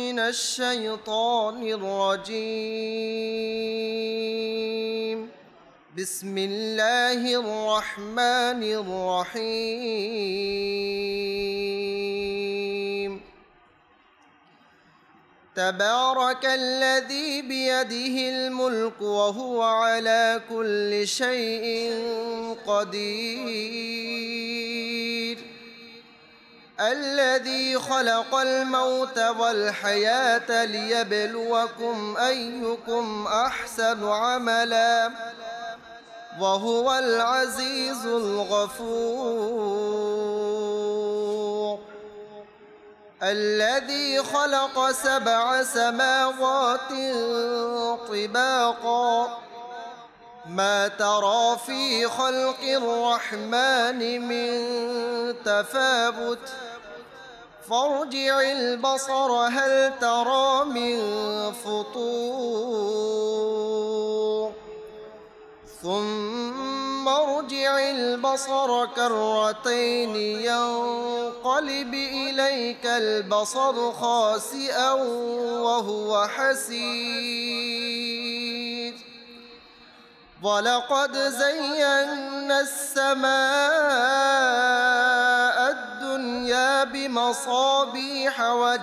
من الشيطان الرجيم. بسم الله الرحمن الرحيم. تبارك الذي بيده الملك وهو على كل شيء قدير. الذي خلق الموت والحياة ليبلوكم أيكم أحسن عملا وهو العزيز الغفور. الذي خلق 7 سماوات طباقا ما ترى في خلق الرحمن من تفاوت فارجع البصر هل ترى من فطور ثم ارجع البصر كرتين ينقلب إليك البصر خاسئا وهو حسير. ولقد زينا السماء الدنيا بمصابيح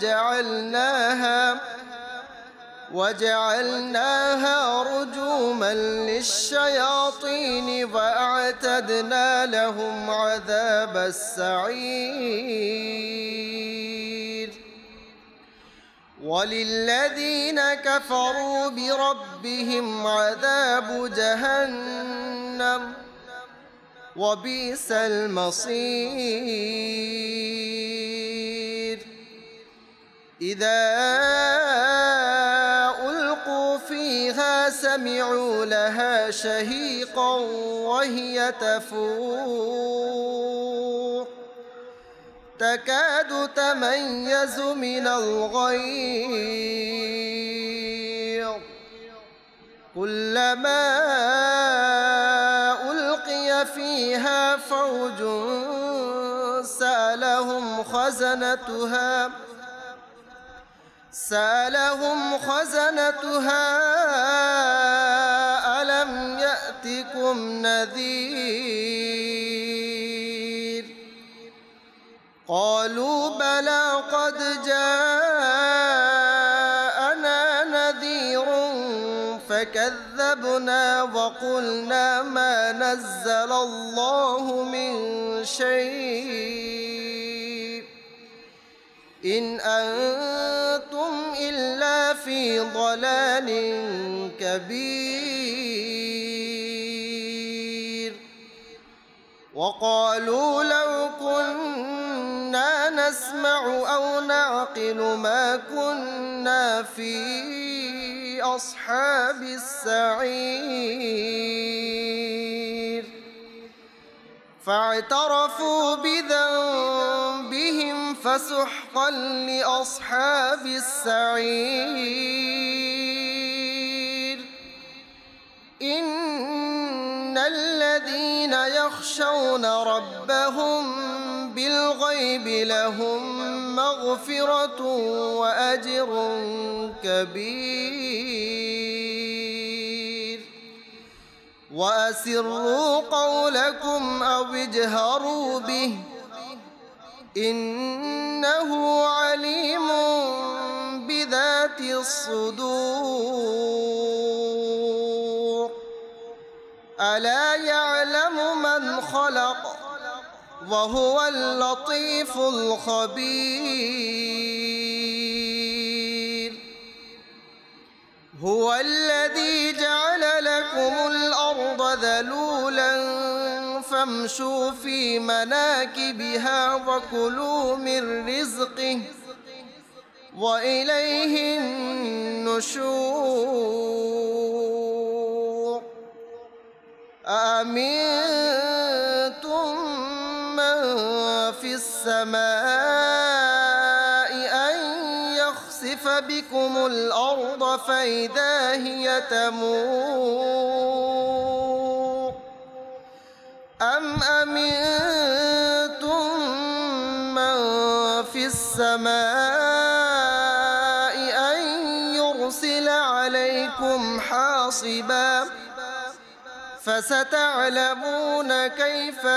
وجعلناها رجوما للشياطين وأعتدنا لهم عذاب السعير. وللذين كفروا بربهم عذاب جهنم وبئس المصير. إذا ألقوا فيها سمعوا لها شهيقا وهي تفور تكاد تميز من الغيظ كلما ألقي فيها فوج سألهم خزنتها ألم يأتكم نذير قالوا بلى قد جاءنا نذير فكذبنا وقلنا ما نزل الله من شيء إن أنتم إلا في ضلال كبير. وقالوا لو كنا نسمع أو نعقل ما كنا في أصحاب السعير. فاعترفوا بذنبهم فسحقا لأصحاب السعير. إن الذين يخشون ربهم بالغيب لهم مغفرة وأجر كبير. وأسروا قولكم أو اجهروا به إنه عليم بذات الصدور. ألا يعلم من خلق وهو اللطيف الخبير. هو الذي جعل لكم الأرض ذلولا فامشوا في مناكبها وكلوا من رزقه وإليه النشور. أأمنتم من في السماء أن يخسف بكم الأرض فإذا هي تمور أم أمنتم من في السماء عليكم حاصبا فستعلمون كيف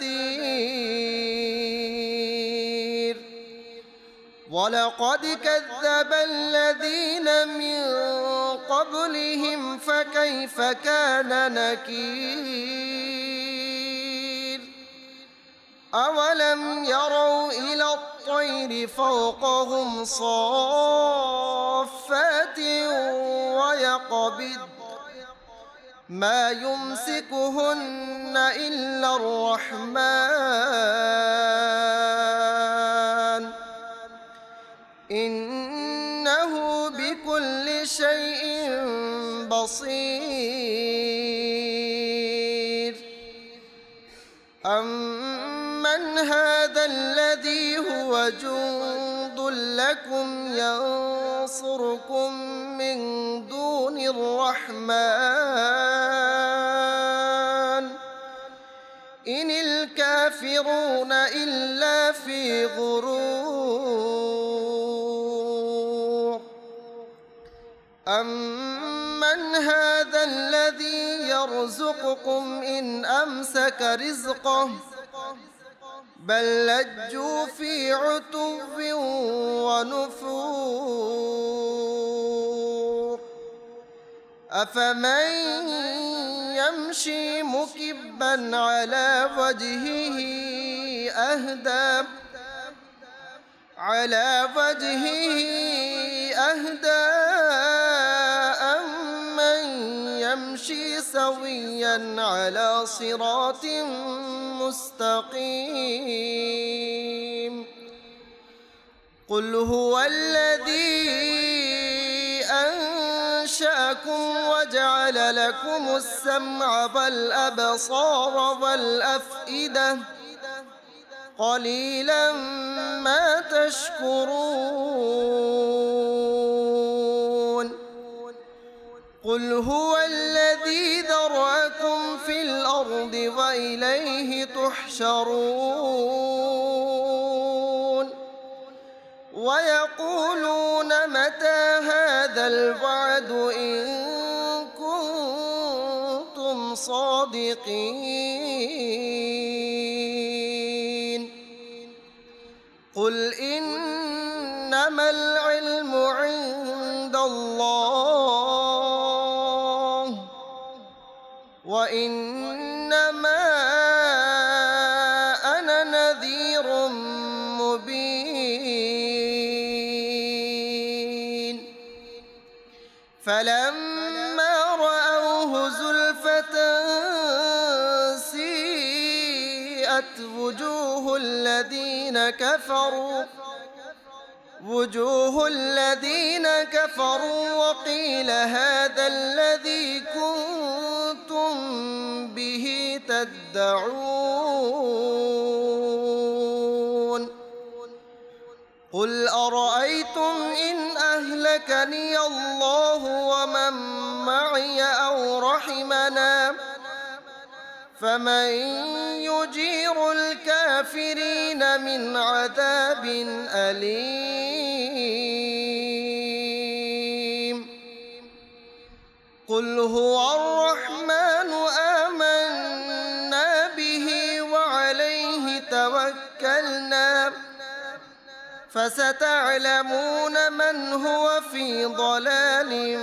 نذير ولقد كذب الذين من قبلهم فكيف كان نكير أولم يروا إلى الطير فوقهم صافات ويقبض ما يمسكهن إلا الرحمن إنه بكل شيء بصير أمن هذا الذي هو جند لكم ينصركم من دون الرحمن إن الكافرون إلا في غرور أمن هذا الذي يرزقكم إن أمسك رزقه بل لجوا في عتو ونفور أفمن يمشي مكبا على وجهه أهدى أمن يمشي سويا على صراط مستقيم قل هو الذي أنشأكم وجعل لكم السمع والأبصار والأفئدة قليلا ما تشكرون قل هو الذي ذرأكم في الأرض وإليه تحشرون ويقولون متى هذا الوعد إن كنتم صادقين قل إنما العلم عند الله وإنما أنا نذير مبين فلما رأوه زلفة سيئت وجوه الذين كفروا وقيل هذا الذي كنتم به تدعون قل أرأيتم إن أهلكني الله ومن معي أو رحمنا فمن يجير الكافرين من عذاب أليم قل هو الرحمن آمنا به وعليه توكلنا فستعلمون من هو في ضلال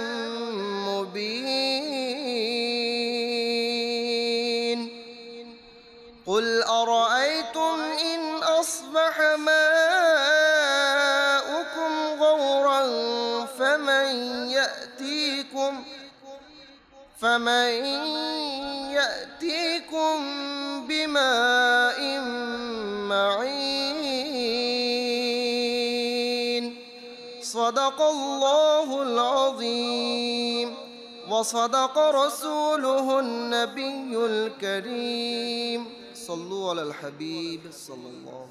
مبين قل أرأيتم إن أصبح ماؤكم غورا فمن يأتيكم بماء معين صدق الله العظيم وصدق رسوله النبي الكريم صلوا على الحبيب صلى الله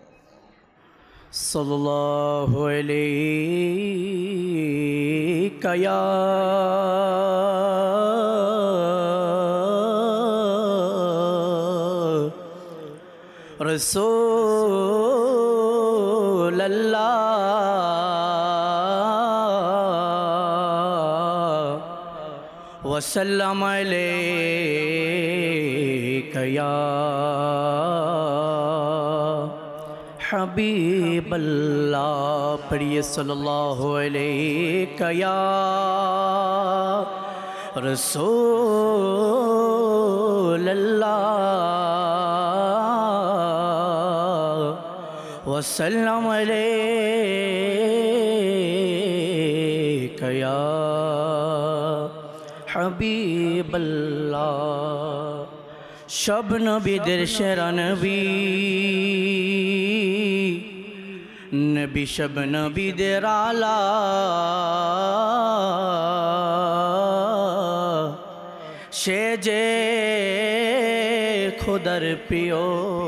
عليك يا رسول الله वसल्लम अलैका या हबीबल्लाह। पढ़िए सल्लल्लाहु अलैका या रसूलल्लाह वसल्लम अलैका या हबीबल्लाह। शब नबीদের সেরা নবী, नबी शब नबीদের आला, সে যে खुदर प्रियो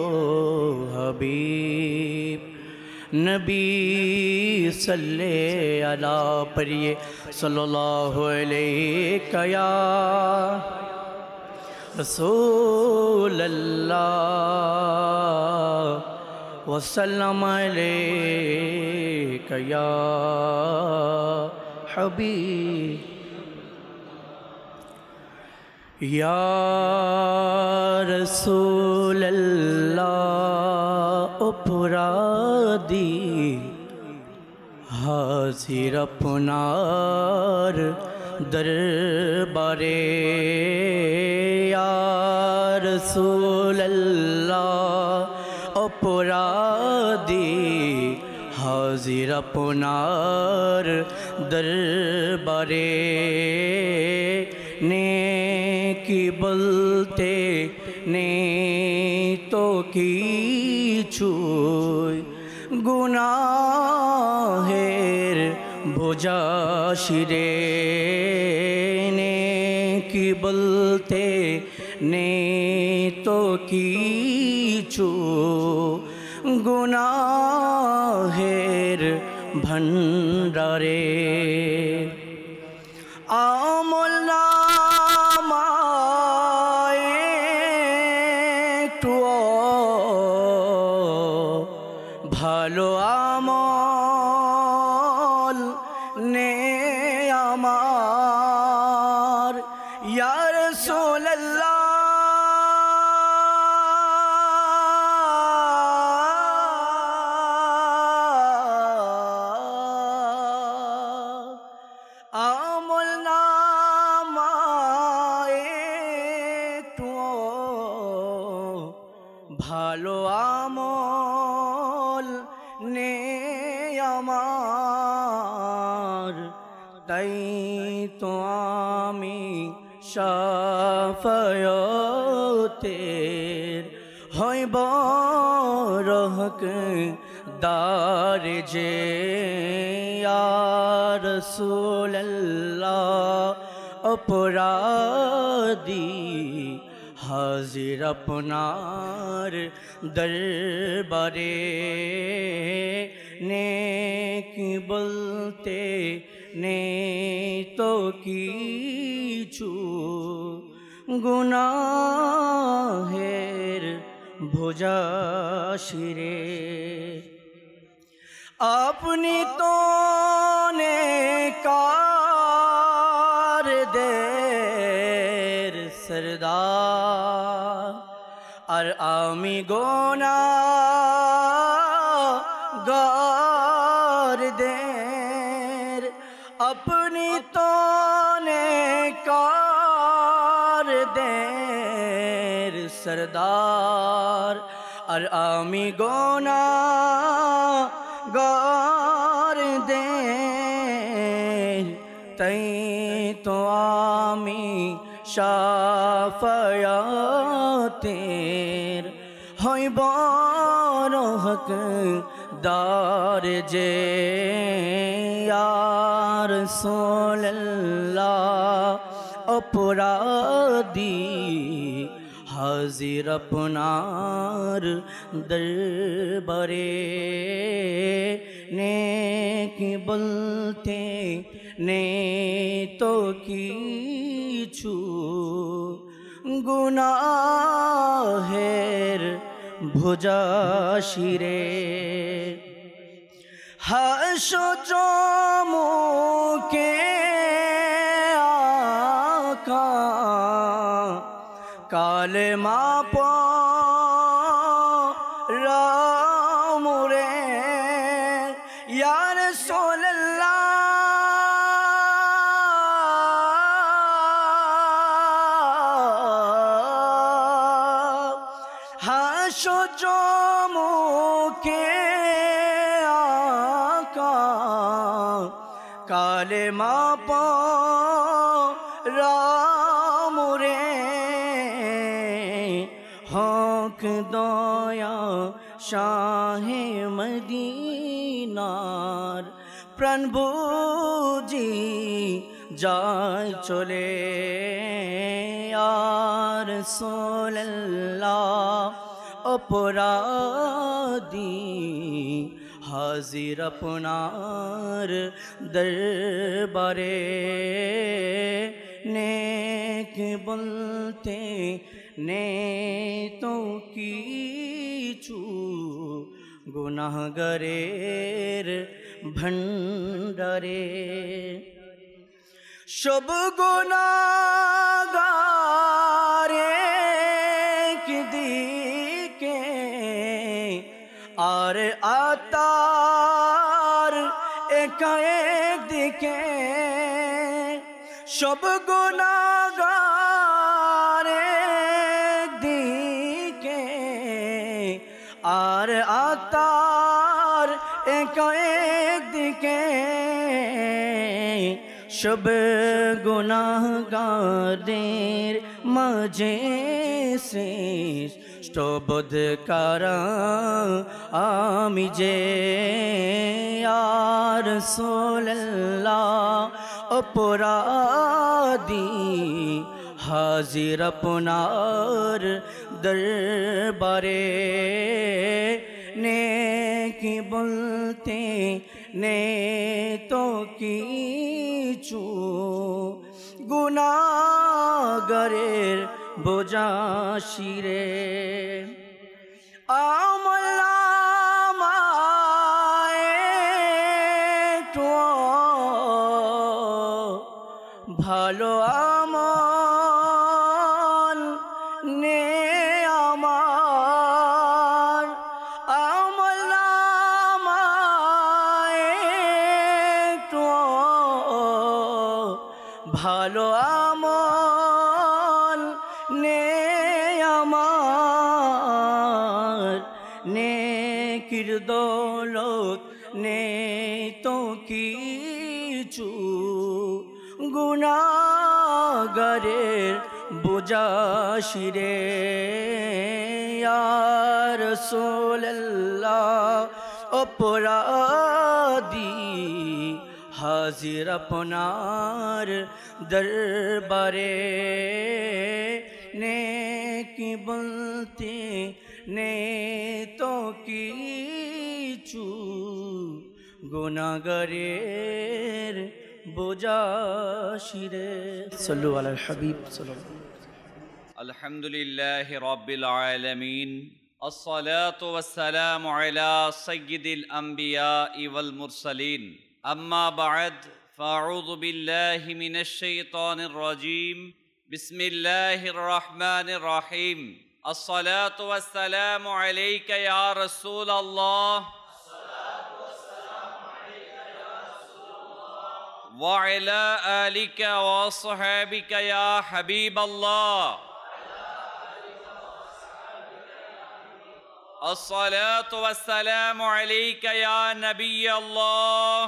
हबीब। नबी सल्ले अला पढ़िए सल्लल्लाहु अलैका या रसूलल्लाह वसल्लम अलैका या हबीब। या रसूलल्लाह उपरादी हाजिर अपनार दरबारे। या रसूलल्लाह अपराधी हाजिर अपनार दरबारे। ने की बोलते ने तो की छुई गुनाहेर बोझा शिरे। ने की बोलते ने तो की छू गुनाहेर भंडारे। আমল নামায় একটু ভালো আমল নে আমার। ইয়া রাসূলুল্লাহ আমল নামায় একটু ভালো আমল নে আমার। তাই তো আমি শাফায়াতের হইব হকদার যে। ইয়া রাসূলুল্লাহ अपराधी हाजिर अपनार दरबारे। ने की बोलते ने तो की छू गुनाहेर भोजा शिरे। अपनी तो ने कार देर सरदार और आमी गुनाहगार देर। अपनी तो ने कार देर सरदार और आमी गुनाहगार देर। तई तो आमी शाफायातेर हইব হকদার যে। ইয়া রাসূলুল্লাহ अपराधी हाजिर अपनार दरबारे। ने की बोलते ने तो की छू गुनाहेर भोजा शिरे। হাসো চমকে আকা কালেমা পড়ামুরে ইয়া রাসূলুল্লাহ হাসো চমুকে আকা কালেমা পড়ামুরে হক দয়া শাহে মদিনার প্রাণ বুঝি যায় চলে আর রাসূলুল্লাহ অপরাধী হাজির আপনার দরবারে নেক বলতে নে তো কিছু গুনাহগারের ভণ্ডারে সব গুনাহগারে দিকে আর আতার একা একদিকে সব গুনাহগার একদিকে আর আতার একা একদিকে সব গুনাহগারের মাঝে শ্রেষ্ঠ বোধকারা আমি যে আর রাসূলুল্লাহ অপরাধী হাজির আপনার দরবারে নেকি বলতে নে তো কিছু গুনাহগারের বোঝা শিরে ভালো আমল নে আমার আমল ভালো আমল নে আমার নেকির দৌলত নে তো কিছু গুনাহগারের বোঝা শিরে ইয়া রাসূলুল্লাহ অপরাধী হাজির আপনার দরবারে নেকি বলতে নে তো কিছু গুনাহগারের বোঝা শিরে সাল্লু আলাল হাবিব সাল্লাল্লাহু আলহামদুলিল্লাহি রাব্বিল আলামিন আসসালাতু ওয়াসসালামু আলা সাইয়্যিদিল আমবিয়া ওয়াল মুরসালিন আম্মা বা'দ ফাআউযু বিল্লাহি মিনাশ শাইতানির রাজীম বিসমিল্লাহির রহমানির রহিম আসসালাতু ওয়াসসালামু আলাইকা ইয়া রাসূলাল্লাহ وعلى آلك وصحابك يا حبيب الله الصلاة والسلام عليك يا نبي الله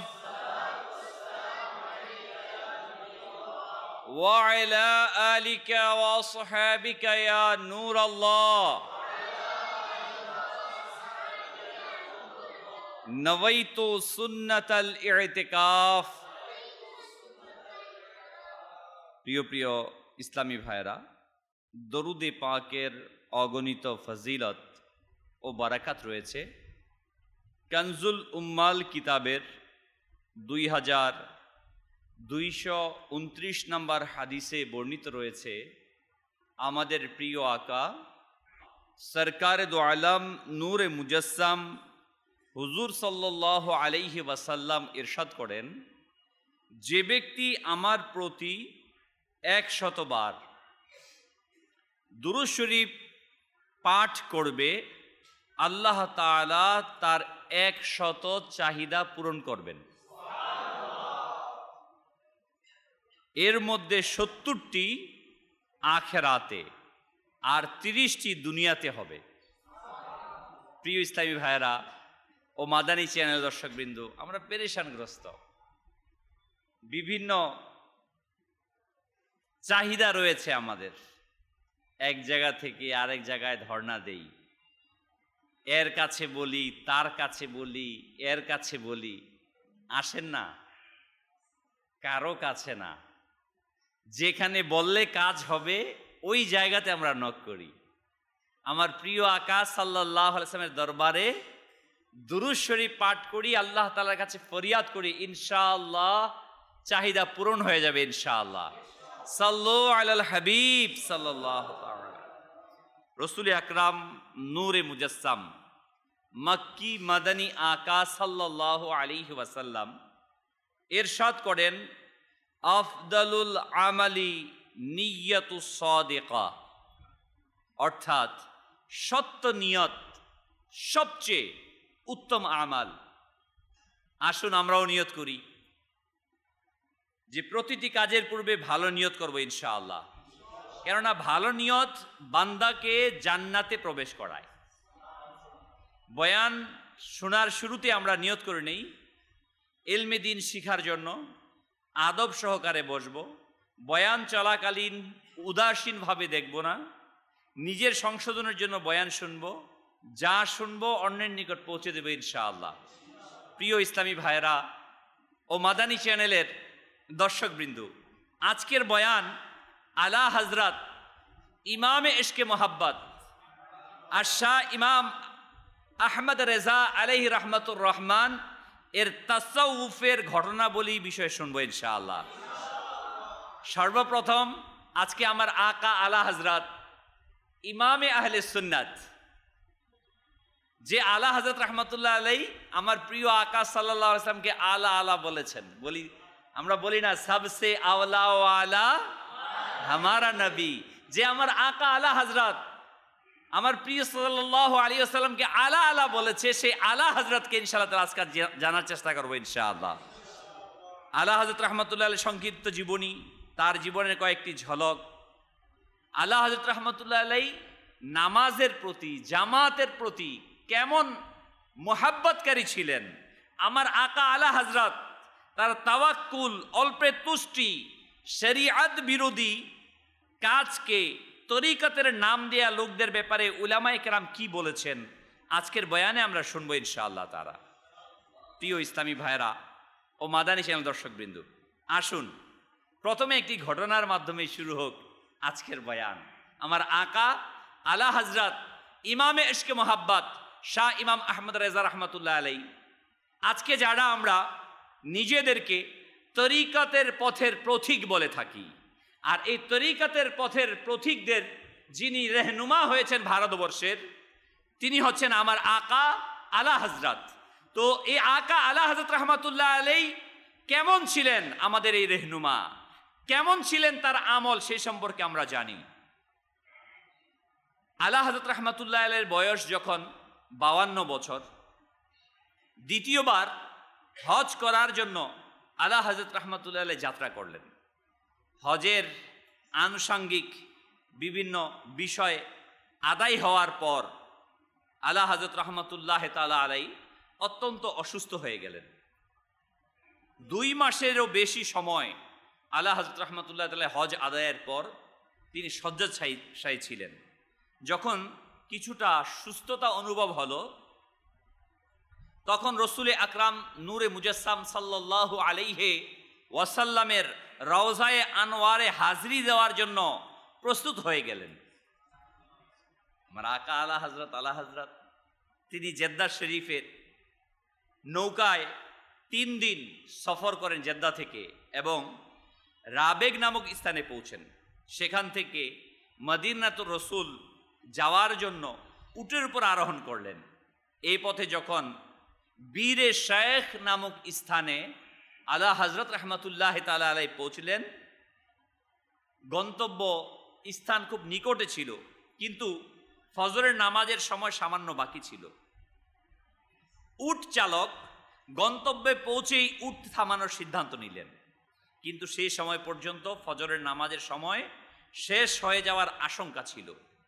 وعلى آلك وصحابك يا نور الله نويت سنة الاعتكاف প্রিয় প্রিয় ইসলামী ভাইরা, দরুদে পাকের অগণিত ফজিলত ও বারাকাত রয়েছে। কানজুল উম্মাল কিতাবের 2229 নম্বর হাদিসে বর্ণিত রয়েছে, আমাদের প্রিয় আকা সরকারে দো আলম নূরে মুজাসসাম হুজুর সাল্লাল্লাহু আলাইহি ওয়াসাল্লাম ইরশাদ করেন, যে ব্যক্তি আমার প্রতি 100 বার দুরূদ শরীফ পাঠ করবে, আল্লাহ তাআলা তার 100 চাহিদা পূরণ করবেন। এর মধ্যে 70টি আখিরাতে আর 30টি দুনিয়াতে হবে। প্রিয় ইসলামী ভাইয়েরা ও মাদানী চ্যানেল দর্শকবৃন্দ, আমরা পেরেশানগ্রস্ত, বিভিন্ন চাহিদা রয়েছে আমাদের, এক জায়গা থেকে আরেক জায়গায় ধর্ণা দেই, এর কাছে বলি, তার কাছে বলি, এর কাছে বলি, আসেন না, কারো কাছে না, যেখানে বললে কাজ হবে ওই জায়গাতে আমরা নক করি। আমার প্রিয় আকা সাল্লাল্লাহু আলাইহি ওয়াসাল্লামের দরবারে দুরূদ শরীফ পাঠ করি, আল্লাহ তাআলার কাছে ফরিয়াদ করি, ইনশাআল্লাহ চাহিদা পূরণ হয়ে যাবে ইনশাআল্লাহ। সাল্লু আলাল হাবিব সাল্লাল্লাহু তাআলা। রাসূল আকরাম নূরে মুজাসসাম মক্কি মাদানী আকা সাল্লাল্লাহু আলাইহি ওয়াসাল্লাম ইরশাদ করেন, আফদালুল আমালি নিয়্যাতুস সাদিকা, অর্থাৎ সত্য নিয়ত সবচেয়ে উত্তম আমাল। আসুন আমরাও নিয়ত করি যে প্রতিটি কাজের পূর্বে ভালো নিয়ত করব ইনশাআল্লাহ, কেননা ভালো নিয়ত বান্দাকে জান্নাতে প্রবেশ করায়। বয়ান শোনার শুরুতে আমরা নিয়ত করে নেই ইলমে দিন শিখার জন্য, আদব সহকারে বসব, বয়ান চলাকালীন উদাসীনভাবে দেখব না, নিজের সংশোধনের জন্য বয়ান শুনব, যা শুনবো অন্যের নিকট পৌঁছে দেব ইনশাআল্লাহ। প্রিয় ইসলামী ভাইয়েরা ও মাদানী চ্যানেলের দর্শকবৃন্দ, আজকের বয়ান আলা হযরত ইমামে ইশকে মোহাব্বত আর শাহ ইমাম আহমদ রেজা আলাইহি রহমতুর রহমান এর তাসাউফের ঘটনাবলী বিষয়ে শুনবো ইনশাআল্লাহ। সর্বপ্রথম আজকে আমার আকা আলা হযরত ইমামে আহলে সুন্নাত, যে আলা হযরত রহমতুল্লাহ আলাইহি আমার প্রিয় আকা সাল্লাল্লাহু আলাইহি ওয়াসাল্লামকে আলা আলা বলেছেন। আমরা বলি না সবসে আওলা ওয়ালা হামারা নবী, যে আমার আকা আলা হযরত আমার প্রিয় সাল্লাল্লাহু আলাইহি ওয়াসাল্লামকে আলা আলা বলেছে, সেই আলা হযরতকে ইনশাআল্লাহ তাআলা আজকে জানার চেষ্টা করব ইনশাআল্লাহ। আলা হযরত রহমতুল্লাহ আলাইহি সংক্ষিপ্ত জীবনী, তার জীবনের কয়েকটি ঝলক। আলা হযরত রহমতুল্লাহ আলাইহি নামাজের প্রতি, জামাতের প্রতি কেমন মোহাব্বতকারী ছিলেন। আমার আকা আলা হযরত তার তাওয়াক্কুল, অল্পে তুষ্টি, শরীয়ত বিরোধী কাজকে তরিকতের নাম দেয়া লোকদের ব্যাপারে উলামায়ে কেরাম কি বলেছেন, আজকের বয়ানে আমরা শুনবো ইনশাআল্লাহ তাআলা। প্রিয় ইসলামী ভাইরা ও মাদানী চ্যানেল দর্শকবৃন্দ, আসুন প্রথমে একটি ঘটনার মাধ্যমে শুরু হোক আজকের বয়ান। আমার আকা আলা হযরত ইমামে ইশকে মোহাব্বত শাহ ইমাম আহমদ রেজা রহমতুল্লাহ আলাইহি, আজকে যারা আমরা নিজেদেরকে তরিকতের পথের পথিক বলে থাকি, আর এই তরিকতের পথের পথিকদের যিনি রেহনুমা হয়েছেন ভারতবর্ষের, তিনি হচ্ছেন আমার আকা আলা হযরত। তো এই আকা আলা হযরত রহমতুল্লাহ আলাইহি কেমন ছিলেন, আমাদের এই রেহনুমা কেমন ছিলেন, তার আমল সেই সম্পর্কে আমরা জানি। আলা হযরত রহমতুল্লাহ আলাইহির বয়স যখন 52 বছর, দ্বিতীয়বার হজ করার জন্য আলা হযরত রহমতুল্লাহ আলাইহি যাত্রা করলেন। হজের আনুষঙ্গিক বিভিন্ন বিষয় আদায় হওয়ার পর আলা হযরত রহমতুল্লাহ তাআলা আলাইহি অত্যন্ত অসুস্থ হয়ে গেলেন। 2 মাসেরও বেশি সময় আলা হযরত রহমতুল্লাহ তাআলা হজ আদায়ের পর তিনি শয্যাশায়ী ছিলেন। যখন কিছুটা সুস্থতা অনুভব হলো, তখন রসুল আকরাম নূরে মুজাসসাম সাল্লাল্লাহু আলাইহি ওয়াসাল্লামের রওজায়ে আনোয়ারে হাজরি দেওয়ার জন্য প্রস্তুত হয়ে গেলেন। আমার আকা আলা হযরত তিনি জেদ্দা শরীফের নৌকায় 3 দিন সফর করেন জেদ্দা থেকে, এবং রাবেগ নামক স্থানে পৌঁছেন। সেখান থেকে মদিনাতুর রসুল যাওয়ার জন্য উটের উপর আরোহণ করলেন। এই পথে যখন বীরে শেখ নামক স্থানে আলা হযরত রহমতুল্লাহ তাআলা আলাইহি পৌঁছলেন, গন্তব্য স্থান খুব নিকটে ছিল, কিন্তু ফজরের নামাজের সময় সামান্য বাকি ছিল। উট চালক গন্তব্যে পৌঁছেই উট থামানোর সিদ্ধান্ত নিলেন, কিন্তু সেই সময় পর্যন্ত ফজরের নামাজের সময় শেষ হয়ে যাওয়ার আশঙ্কা ছিল।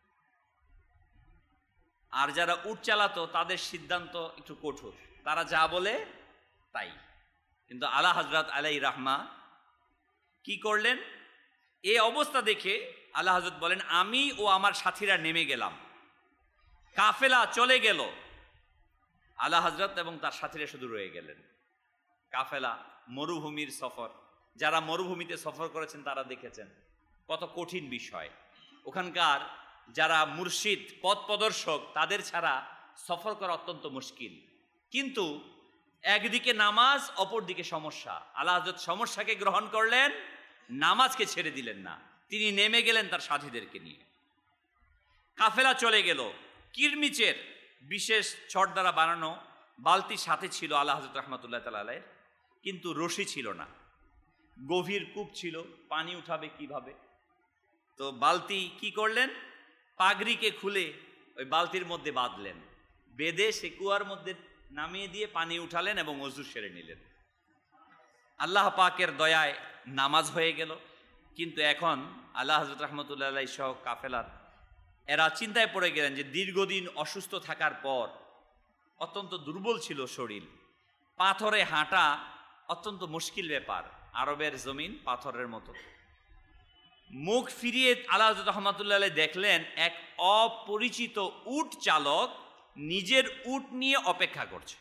আর যারা উট চালাতো তাদের সিদ্ধান্ত একটু কঠোর, তারা যা বলে তাই। কিন্তু আলা হযরত আলাইহির রাহমা কি করলেন? এই অবস্থা দেখে আলা হযরত বলেন, আমি ও আমার সাথীরা নেমে গেলাম। কাফেলা চলে গেল, আলা হযরত এবং তার সাথীরা শুধু রয়ে গেলেন। কাফেলা, মরুভূমির সফর, যারা মরুভূমিতে সফর করেছেন তারা দেখেছেন কত কঠিন বিষয়। ওখানকার যারা মুর্শিদ, পথ প্রদর্শক, তাদের ছাড়া সফর করা অত্যন্ত মুশকিল। কিন্তু একদিকে নামাজ, অপরদিকে সমস্যা। আলা হযরত সমস্যাকে গ্রহণ করলেন, নামাজকে ছেড়ে দিলেন না। তিনি নেমে গেলেন তার সাথীদেরকে নিয়ে। কাফেলা চলে গেল। কিরমিচের বিশেষ ছড় দ্বারা বানানো বালতির সাথে ছিল আলা হযরত রাহমাতুল্লাহ তাআলা আলাইহি, কিন্তু রশি ছিল না। গভীর কূপ ছিল, পানি উঠাবে কিভাবে? তো বালতি কি করলেন? পাগড়িকে খুলে ওই বালতির মধ্যে বাঁধলেন, বেঁধে সে কুয়ার মধ্যে নামিয়ে দিয়ে পানি উঠালেন এবং ওযু সেরে নিলেন। আল্লাহ পাকের দয়ায় নামাজ হয়ে গেল। কিন্তু এখন আলা হযরত রাহমাতুল্লাহ আলাইহি সহ কাফেলার এরা চিন্তায় পড়ে গেলেন যে দীর্ঘদিন অসুস্থ থাকার পর অত্যন্ত দুর্বল ছিল শরীর, পাথরে হাঁটা অত্যন্ত মুশকিল ব্যাপার। আরবের জমিন পাথরের মতো। মুখ ফিরিয়ে আলা হযরত রাহমাতুল্লাহ আলাইহি দেখলেন এক অপরিচিত উট চালক নিজের উট নিয়ে অপেক্ষা করছে।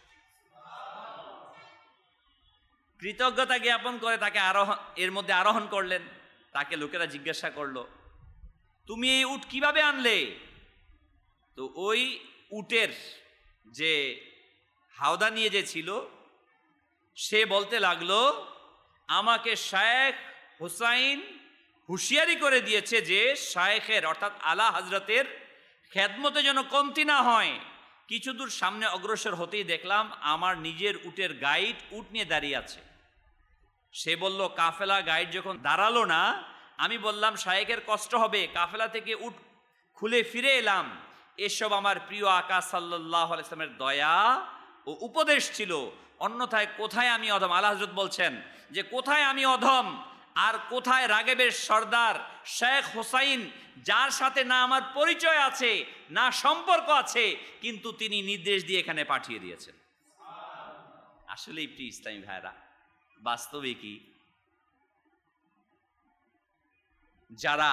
কৃতজ্ঞতা জ্ঞাপন করে তাকে এর মধ্যে আরোহণ করলেন। তাকে লোকেরা জিজ্ঞাসা করলো, তুমি এই উট কিভাবে আনলে? তো ওই উটের যে হাওদা নিয়ে যে ছিল সে বলতে লাগলো, আমাকে শায়েখ হুসাইন হুঁশিয়ারি করে দিয়েছে যে শায়েখের অর্থাৎ আলা হযরতের খেদমতে যেন কমতি না হয়। কিছু দূর সামনে অগ্রসর হতেই দেখলাম আমার নিজের উটের গাইড উট নিয়ে দাঁড়িয়ে আছে। সে বলল, কাফেলা গাইড যখন দাঁড়ালো না, আমি বললাম শায়েখের কষ্ট হবে, কাফেলা থেকে উট খুলে ফিরে এলাম। এসব আমার প্রিয় আকা সাল্লাল্লাহু আলাইহি ওয়াসাল্লামের দয়া ও উপদেশ ছিল, অন্যথায় কোথায় আমি অধম। আলা হযরত বলছেন যে কোথায় আমি অধম আর কোথায় রাগেবের সর্দার শেখ হোসাইন, যার সাথে না আমার পরিচয় আছে না সম্পর্ক আছে, কিন্তু তিনি নির্দেশ দিয়ে এখানে পাঠিয়ে দিয়েছেন। আসলেই প্রিয় ইসলামী ভাইরা, বাস্তবে কি যারা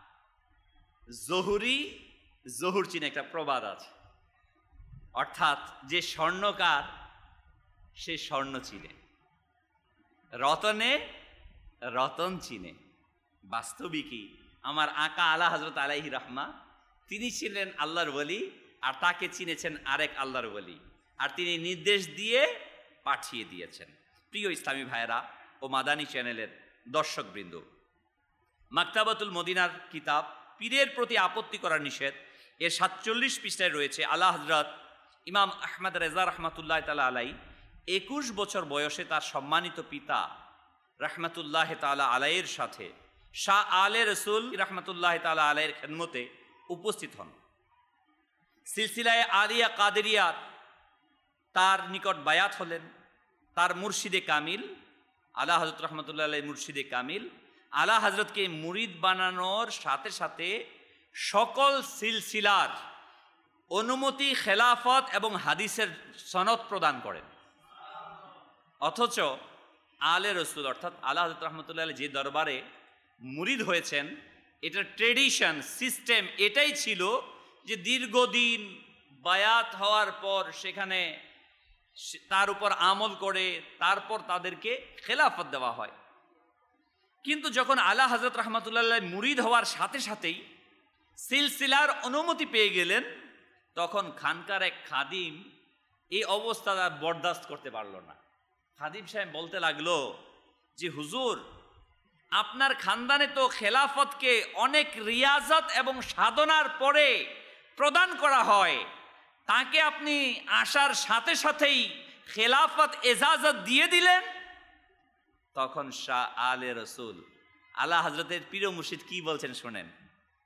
জহুর চিনে একটা প্রবাদ আছে, অর্থাৎ যে স্বর্ণকার সে স্বর্ণ চিনে, রতনে রতন চিনে। বাস্তবিকই আমার আকা আলা হযরত আলাইহির রাহমা, তিনি ছিলেন আল্লাহর ওলি, আর তাকে চিনেছেন আরেক আল্লাহর ওলি, আর তিনি নির্দেশ দিয়ে পাঠিয়ে দিয়েছেন। প্রিয় ইসলামী ভাইয়েরা ও মাদানী চ্যানেলের দর্শকবৃন্দ, মাকতাবাতুল মদিনার কিতাব পীরের প্রতি আপত্তি করা নিষেধ এর 47 পৃষ্ঠায় রয়েছে আলা হযরত ইমাম আহমদ রেজা রহমাতুল্লাহ তাআলা আলাইহি 21 বছর বয়সে তার সম্মানিত পিতা রহমাতুল্লাহ তাআলা আলাইহির সাথে শাহ আলে রসুল রহমাতুল্লাহ তাআলা আলাইহির খেদমতে উপস্থিত হন। সিলসিলায়ে আলিয়া কাদেরিয়া তার নিকট বায়াত হলেন। তার মুর্শিদে কামিল আলা হযরত রহমাতুল্লাহ আলাইহি মুর্শিদে কামিল আলা হযরতকে মুরিদ বানানোর সাথে সাথে সকল সিলসিলার অনুমতি, খেলাফত এবং হাদিসের সনদ প্রদান করেন। অথচ আলে রসুল অর্থাৎ আলা হযরত রহমাতুল্লাহ আলাইহি যে দরবারে মুরিদ হয়েছেন, এটার ট্রেডিশন সিস্টেম এটাই ছিল যে দীর্ঘদিন বায়াত হওয়ার পর সেখানে তার উপর আমল করে তারপর তাদেরকে খেলাফত দেওয়া হয়। কিন্তু যখন আলা হযরত রাহমাতুল্লাহ আলাইহি মুরিদ হওয়ার সাথে সাথেই সিলসিলার অনুমতি পেয়ে গেলেন, তখন খানকার এক খাদিম এই অবস্থা বরদাস্ত করতে পারল না। খাদিম সাহেব বলতে লাগলো যে হুজুর, আপনার খানদানে তো খেলাফতকে অনেক রিয়াজত এবং সাধনার পরে প্রদান করা হয়, তাকে আপনি আসার সাথে সাথেই খেলাফত এজাজত দিয়ে দিলেন। তখন শাহ আলে রসুল আলা হযরতের পীর মুর্শিদ কি বলছেন শোনেন।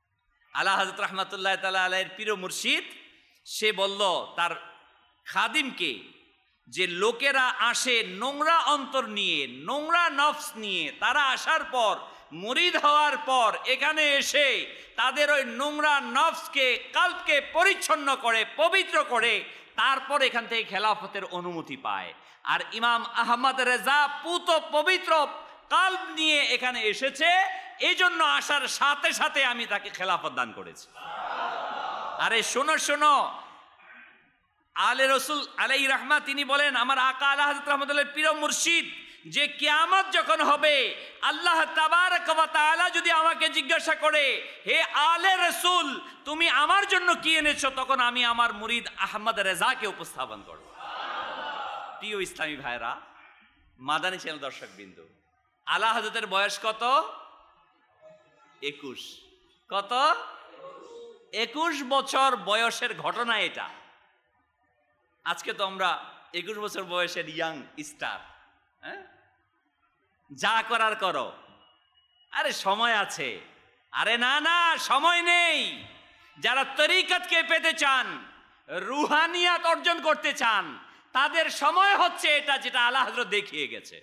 আলা হযরত রাহমাতুল্লাহ তাআলা আলাইহির পীর ও মুর্শিদ সে বলল তার খাদিমকে যে লোকেরা আসে নোংরা অন্তর নিয়ে, নোংরা নফস নিয়ে, তারা আসার পর মুরিদ হওয়ার পর এখানে এসে তাদের ওই নোংরা নফসকে, কাল্বকে পরিচ্ছন্ন করে, পবিত্র করে, তারপর এখান থেকে খেলাফতের অনুমতি পায়। আর ইমাম আহমদ রেজা পুত পবিত্র কাল্ব নিয়ে এখানে এসেছে, এই জন্য আসার সাথে সাথে আমি তাকে খেলাফত দান করেছি। আরে শোনো শোনো, আলে রসুল আলাইহির রাহমা তিনি বলেন, আমার আকা আলা হযরত রাহমাতুল্লাহ পীর ও মুর্শিদ, যে কিয়ামত যখন হবে আল্লাহ তাবারক ওয়া তাআলা যদি আমাকে জিজ্ঞাসা করে, হে আলে রসুল তুমি আমার জন্য কি এনেছো, তখন আমি আমার মুরিদ আহমদ রেজাকে উপস্থাপন করব। প্রিয় ইসলামী ভাইরা, মাদানী চ্যানেল দর্শক বিন্দু, আলা হযরতের বয়স কত? 21। কত? 21 বছর বয়সের ঘটনা এটা। আজকে তো আমরা 21 বছর বয়সের ইয়াং স্টার, হ্যাঁ, যা করার করো, আরে সময় আছে। আরে না না, সময় নেই। যারা তরিকতকে পেতে চান, রুহানিয়াত অর্জন করতে চান, তাদের সময় হচ্ছে এটা, যেটা আলা হযরত দেখিয়ে গেছে।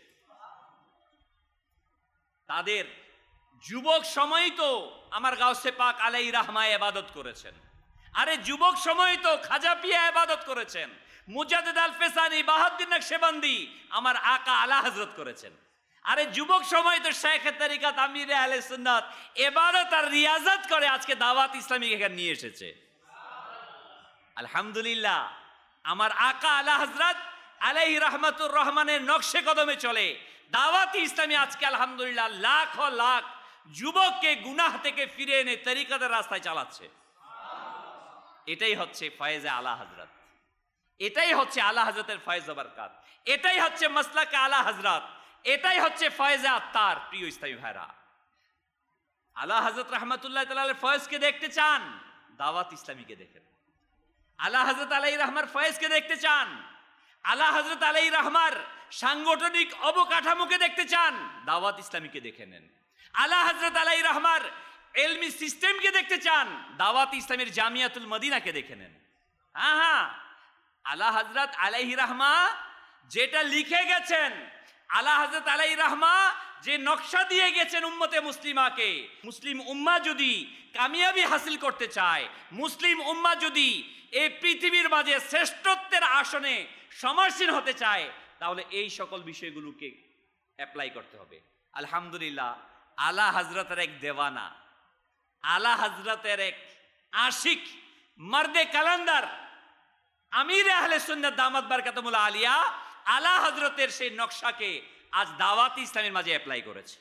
তাদের যুবক সময় তো আমার গাউসে পাক আলাইহির রাহমা ইবাদত করেছেন। আরে যুবক সময় তো খাজা পিয়া ইবাদত করেছেন, মুজাদ্দিদ আল ফেসানি, বাহাউদ্দিন নকশবন্দি আমার আকা আলা হযরত করেছেন। আরে যুবক সময় তো শাইখে তরিকত আমিরে আহলে সুন্নাত ইবাদত আর রিয়াজত করে আজকে দাওয়াত ইসলামিক এখানে নিয়ে এসেছে। আলহামদুলিল্লাহ, আমার আকা আলা হযরত আলাইহি রাহমাতুর রহমানের নকশে কদমে চলে দাওয়াত ইসলামী আজকে আলহামদুলিল্লাহ লাখ লাখ যুবককে গুনাহ থেকে ফিরে এনে তরিকতের রাস্তায় চালাচ্ছে। এটাই হচ্ছে ফয়েজে আলা হযরত, এটাই হচ্ছে আলা হযরতের ফয়েজ ও বরকত, এটাই হচ্ছে মাসলাকে আলা হযরত, এটাই হচ্ছে ফয়েজে আত্তার। প্রিয় ইসলামী ভাইরা, আলা হযরত রাহমাতুল্লাহ তাআলা আলাইহির ফয়েজকে দেখতে চান, দাওয়াত ইসলামীকে দেখেন। আলা হযরত আলাইহির রহমার ফয়েজকে দেখতে চান, আলা হযরত আলাইহির রহমার সাংগঠনিক অবকাঠামোকে দেখতে চান, দাওয়াত ইসলামীকে দেখে নেন। আলা হযরত আলাইহির রহমার ইলমি সিস্টেমকে দেখতে চান, দাওয়াত ইসলামের জামিয়াতুল মদিনাকে দেখে নেন। হ্যাঁ হ্যাঁ, আলা হযরত আলাইহির রহমা যেটা লিখে গেছেন, আলা হযরত আলাইহির রহমা যে নকশা দিয়ে গেছেন উম্মতে মুসলিমাকে, মুসলিম উম্মাহ যদি কামিয়াবি হাসিল করতে চায়, মুসলিম উম্মাহ যদি এই পৃথিবীর মাঝে শ্রেষ্ঠত্বের আসনে সমাসীন হতে চায়, তাহলে এই সকল বিষয়গুলোকে অ্যাপ্লাই করতে হবে। আলহামদুলিল্লাহ, আলা হযরতের এক দেওয়ানা, আলা হযরতের এক আশিক, মর্দে কালান্দার, আমিরে আহলে সুন্নাত দামাত বারকাতুহুল আলিয়া আলা হযরতের সেই নকশাকে আজ দাওয়াত ইসলামের মাঝে অ্যাপ্লাই করেছে।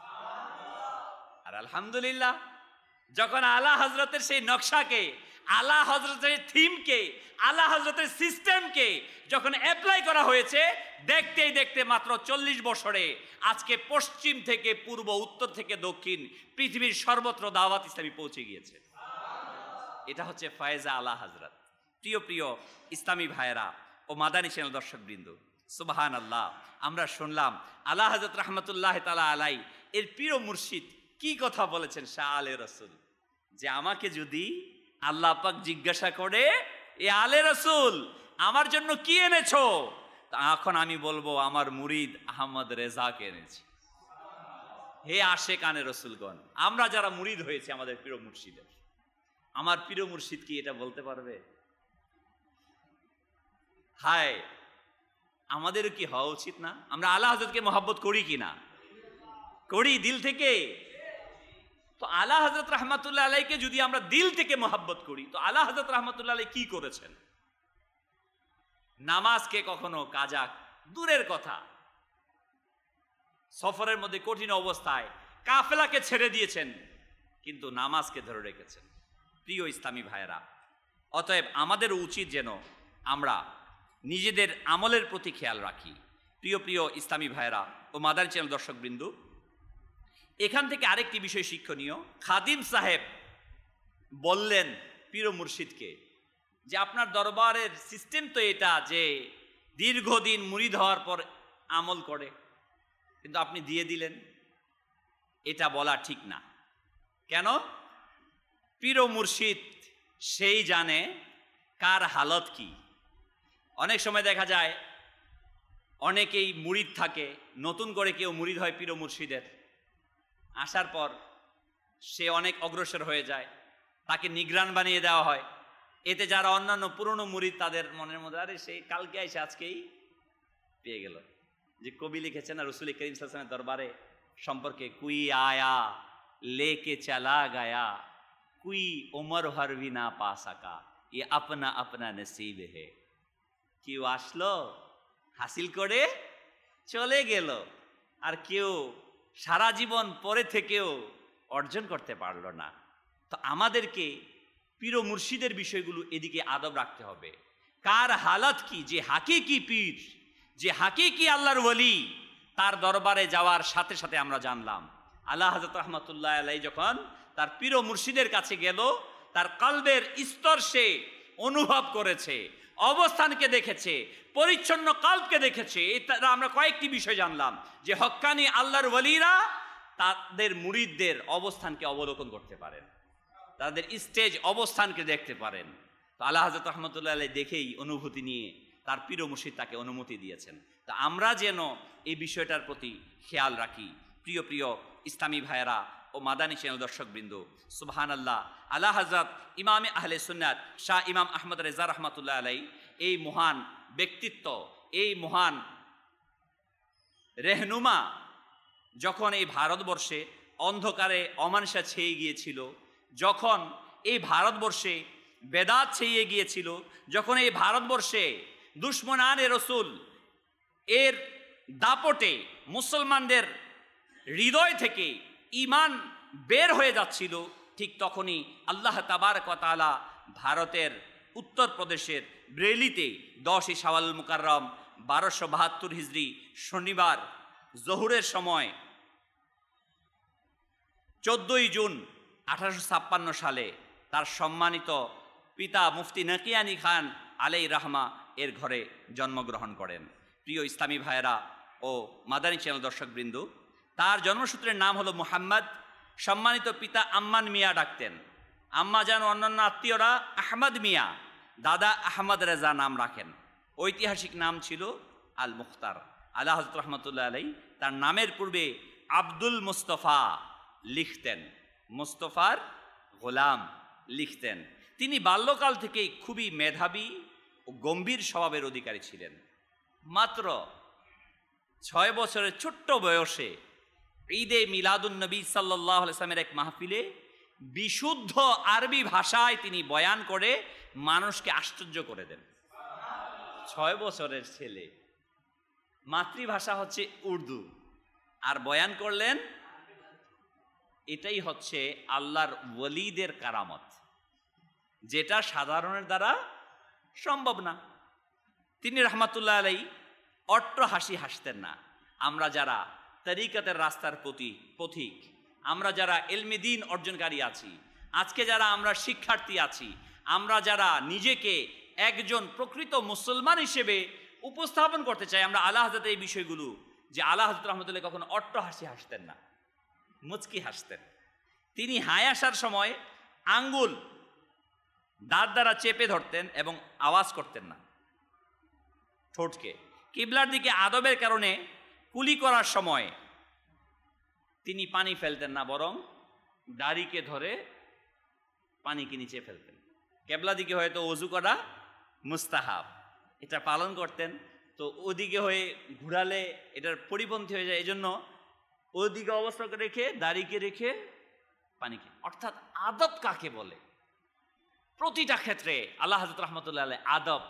আর আলহামদুলিল্লাহ, যখন আলা হযরতের সেই নকশাকে, আলা হযরতের থিমকে, আলা হযরতের সিস্টেমকে যখন অ্যাপ্লাই করা হয়েছে, দেখতেই দেখতে মাত্র 40 বছরে আজকে পশ্চিম থেকে পূর্ব, উত্তর থেকে দক্ষিণ পৃথিবীর সর্বত্র দাওয়াত ইসলামী পৌঁছে গিয়েছে। এটা হচ্ছে ফয়েজে আলা হযরত। প্রিয় প্রিয় ইসলামী ভাইয়েরা ও মাদানী চ্যানেল দর্শকবৃন্দ, সুবহানাল্লাহ, আমরা শুনলাম আলা হযরত রাহমাতুল্লাহ তাআলা আলাই এর পীর ও মুর্শিদ কি কথা বলেছেন শাহ আলে রসুল, যে আমাকে যদি আল্লাহ পাক জিজ্ঞাসা করে, এ আলে রসুল আমার জন্য কি এনেছো, এখন আমি বলবো আমার মুরিদ আহমদ রেজাকে এনেছি। হে আশেকানে রসুলগণ, আমরা যারা মুরিদ হয়েছে আমাদের পীর মুর্শিদের, আমার পীর মুর্শিদ কি এটা বলতে পারবে? হায়, আমাদেরও কি হওয়া উচিত না? আমরা আলা হযরতকে মহব্বত করি কিনা? করি দিল থেকে। তো আলা হযরত রাহমাতুল্লাহ আলাইহিকে যদি আমরা দিল থেকে মহব্বত করি, তো আলা হযরত রাহমাতুল্লাহ আলাইহি কি করেছেন? নামাজকে কখনো কাজা দূরের কথা, সফরের মধ্যে কঠিন অবস্থায় কাফেলাকে ছেড়ে দিয়েছেন, কিন্তু নামাজকে ধরে রেখেছেন। প্রিয় ইসলামী ভাইয়েরা, অতএব আমাদের উচিত যেন আমরা নিজেদের আমলের প্রতি খেয়াল রাখি। প্রিয় প্রিয় ইসলামী ভাইয়েরা ও মাদানী চ্যানেল দর্শকবৃন্দ, এখান থেকে আরেকটি বিষয় শিক্ষণীয়। খাদিম সাহেব বললেন পীর মুর্শিদকে যে আপনার দরবারের সিস্টেম তো এটা যে দীর্ঘদিন মুরিদ হওয়ার পর আমল করে, কিন্তু আপনি দিয়ে দিলেন, এটা বলা ঠিক না। কেন? পীর ও মুর্শিদ সেই জানে কার হালত কি। অনেক সময় দেখা যায় অনেকেই মুরিদ থাকে, নতুন করে কেউ মুরিদ হয় পীর ও মুর্শিদের, আসার পর সে অনেক অগ্রসর হয়ে যায়, তাকে নিগ্রান বানিয়ে দেওয়া হয়। এতে যারা অন্যান্য পুরনো মুরিদ তাদের মনের মধ্যে আরে সেই কালকে এসে আজকেই পেয়ে গেল। যে কবি লিখেছেন না রসুল করিম সাল্লাল্লাহু আলাইহি ওয়াসাল্লামের দরবারে সম্পর্কে, কুই আয়া লেকে চালা গায়া কুই উমর হরভি না পা সাকা এ আপনা আপনা নসিব হে। কেউ আসলো হাসিল করে চলে গেল, আর কেউ সারা জীবন পরে থেকেও অর্জন করতে পারলো না। তো আমাদেরকে পীর ও মুর্শিদের বিষয়গুলো এদিকে আদব রাখতে হবে। কার হালত কি, যে হাকিকি পীর, যে হাকিকি আল্লাহর ওলি, তার দরবারে যাওয়ার সাথে সাথে আমরা জানলাম আলা হযরত রহমাতুল্লাহ আলাইহি যখন তার পীর ও মুর্শিদের কাছে গেল, তার কলবের স্তর সে অনুভব করেছে, অবস্থানকে দেখেছে, পরিচ্ছন্ন কলবকে দেখেছে। এটা আমরা কয়েকটি বিষয় জানলাম যে হক্কানি আল্লাহর ওলিরা তাদের মুরিদদের অবস্থানকে অবলোকন করতে পারেন, তাদের স্টেজ অবস্থানকে দেখতে পারেন। তো আলা হযরত রহমাতুল্লাহ আলাইহি দেখেই অনুভূতি নিয়ে তার পীর ও মুর্শিদ তাকে অনুমতি দিয়েছেন। তা আমরা যেন এই বিষয়টার প্রতি খেয়াল রাখি। প্রিয় প্রিয় ইসলামী ভাইয়েরা ও মাদানী চ্যানেল দর্শকবৃন্দ, সুবহানাল্লাহ, আলা হযরত ইমামে আহলে সুন্নাত শাহ ইমাম আহমদ রেজা রহমাতুল্লাহ আলাইহি এই মহান ব্যক্তিত্ব, এই মহান রেহনুমা যখন এই ভারতবর্ষে অন্ধকারে অমানসা ছেয়ে গিয়েছিল, যখন এই ভারতবর্ষে বেদাত ছেয়ে গিয়েছিল, যখন এই ভারতবর্ষে দুশমনানে রসুল এর দাপটে মুসলমানদের হৃদয় থেকে ঈমান বের হয়ে যাচ্ছিল, ঠিক তখনই আল্লাহ তাবারক ওয়া তাআলা ভারতের উত্তরপ্রদেশের ব্রেলিতে 10ই শাওয়াল মুকাররম 1272 হিজরি শনিবার জোহরের সময় 14ই জুন 1856 সালে তার সম্মানিত পিতা মুফতি নাকিয়ানি খান আলাইহির রাহমা এর ঘরে জন্মগ্রহণ করেন। প্রিয় ইসলামী ভাইয়েরা ও মাদানী চ্যানেল দর্শকবৃন্দ, তার জন্মসূত্রের নাম হলো মুহাম্মদ। সম্মানিত পিতা আম্মান মিয়া ডাকতেন, আম্মা যেন অন্যান্য আত্মীয়রা আহমদ মিয়া, দাদা আহমদ রেজা নাম রাখেন। ঐতিহাসিক নাম ছিল আল মুখতার। আলা হযরত রহমাতুল্লাহ আলাইহি তার নামের পূর্বে আব্দুল মুস্তফা লিখতেন, মুস্তফার গোলাম লিখতেন। তিনি বাল্যকাল থেকেই খুবই মেধাবী ও গম্ভীর স্বভাবের অধিকারী ছিলেন। মাত্র 6 বছরের ছোট্ট বয়সে ঈদে মিলাদুন নবী সাল্লাল্লাহু আলাইহি ওয়াসাল্লামের এক মাহফিলে বিশুদ্ধ আরবি ভাষায় তিনি বয়ান করে মানুষকে আশ্চর্য করে দেন। 6 বছরের ছেলে, মাতৃভাষা হচ্ছে উর্দু, আর বয়ান করলেন। এটাই হচ্ছে আল্লাহর ওলিদের কারামত, যেটা সাধারণের দ্বারা সম্ভব না। তিনি রহমাতুল্লাহ আলাইহি অট্ট হাসি হাসতেন না। আমরা যারা তরিকতের রাস্তার পথিক, আমরা যারা ইলমে দ্বীন অর্জনকারী আছি, আজকে যারা আমরা শিক্ষার্থী আছি, আমরা যারা নিজেকে একজন প্রকৃত মুসলমান হিসেবে উপস্থাপন করতে চাই, আমরা আলা হযরতের এই বিষয়গুলো, যে আলা হযরত রহমাতুল্লাহ কখনো অট্ট হাসি হাসতেন না, মুচকি হাসতেন। তিনি হায় আসার সময় আঙ্গুল দাঁত দ্বারা চেপে ধরতেন এবং আওয়াজ করতেন না ঠোঁটকে। কিবলার দিকে আদবের কারণে কুলি করার সময় তিনি পানি ফেলতেন না, বরং দাড়িকে ধরে পানিকে নিচে ফেলতেন। কেবলা দিকে হয়তো অজু করা মুস্তাহাব, এটা পালন করতেন। তো ওদিকে হয়ে ঘুরালে এটার পরিপন্থী হয়ে যায়, এই জন্য ওদিকে অবস্থা রেখে দাড়িকে রেখে পানিকে, অর্থাৎ আদব কাকে বলে, প্রতিটা ক্ষেত্রে আল্লাহ হযরত রাহমাতুল্লাহ আলাইহি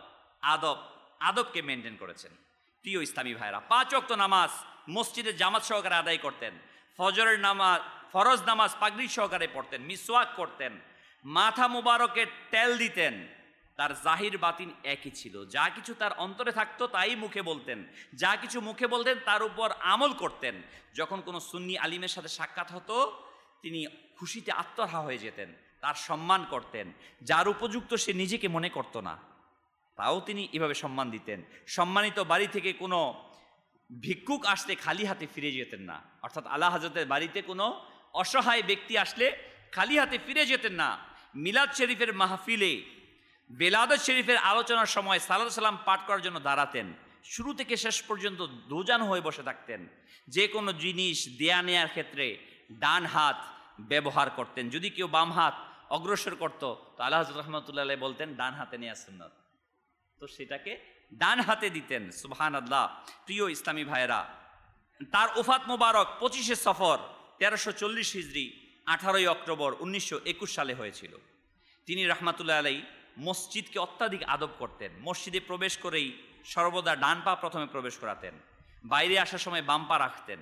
আদবকে মেনটেন করেছেন। প্রিয় ইসলামী ভাইরা, 5 ওয়াক্ত নামাজ মসজিদে জামাত সহকারে আদায় করতেন, ফজরের নামাজ, ফরজ নামাজ পাগড়ি সহকারে পড়তেন, মিসওয়াক করতেন, মাথা মুবারকে তেল দিতেন। তার জাহির বাতিন একই ছিল, যা কিছু তার অন্তরে থাকতো তাই মুখে বলতেন, যা কিছু মুখে বলতেন তার উপর আমল করতেন। যখন কোনো সুন্নি আলিমের সাথে সাক্ষাৎ হতো তিনি খুশিতে আত্মহারা হয়ে যেতেন, তার সম্মান করতেন। যার উপযুক্ত সে নিজেকে মনে করতো না, তাও তিনি এভাবে সম্মান দিতেন। সম্মানিত বাড়ি থেকে কোনো ভিক্ষুক আসলে খালি হাতে ফিরে যেতেন না, অর্থাৎ আলা হযরতের বাড়িতে কোনো অসহায় ব্যক্তি আসলে খালি হাতে ফিরে যেতেন না। মিলাদ শরীফের মাহফিলে বেলাদত শরীফের আলোচনার সময় সালাত সালাম পাঠ করার জন্য দাঁড়াতেন, শুরু থেকে শেষ পর্যন্ত দোজান হয়ে বসে থাকতেন। যে কোনো জিনিস দেয়া নেয়ার ক্ষেত্রে ডান হাত ব্যবহার করতেন। যদি কেউ বাম হাত অগ্রসর করত তো আল্লাহ হযরত রাহমাতুল্লাহ আলাইহি বলতেন ডান হাতে নেয়া সুন্নাত, তো সেটাকে ডান হাতে দিতেন। সুবহানাল্লাহ। প্রিয় ইসলামী ভাইয়েরা, তার ওফাত মোবারক 25শে সফর 1340 হিজরি 18ই অক্টোবর 1921 সালে হয়েছিল। তিনি রাহমাতুল্লাহ আলাইহি মসজিদকে অত্যাধিক আদব করতেন। মসজিদে প্রবেশ করেই সর্বদা ডান পা প্রথমে প্রবেশ করাতেন, বাইরে আসার সময় বাম পা রাখতেন।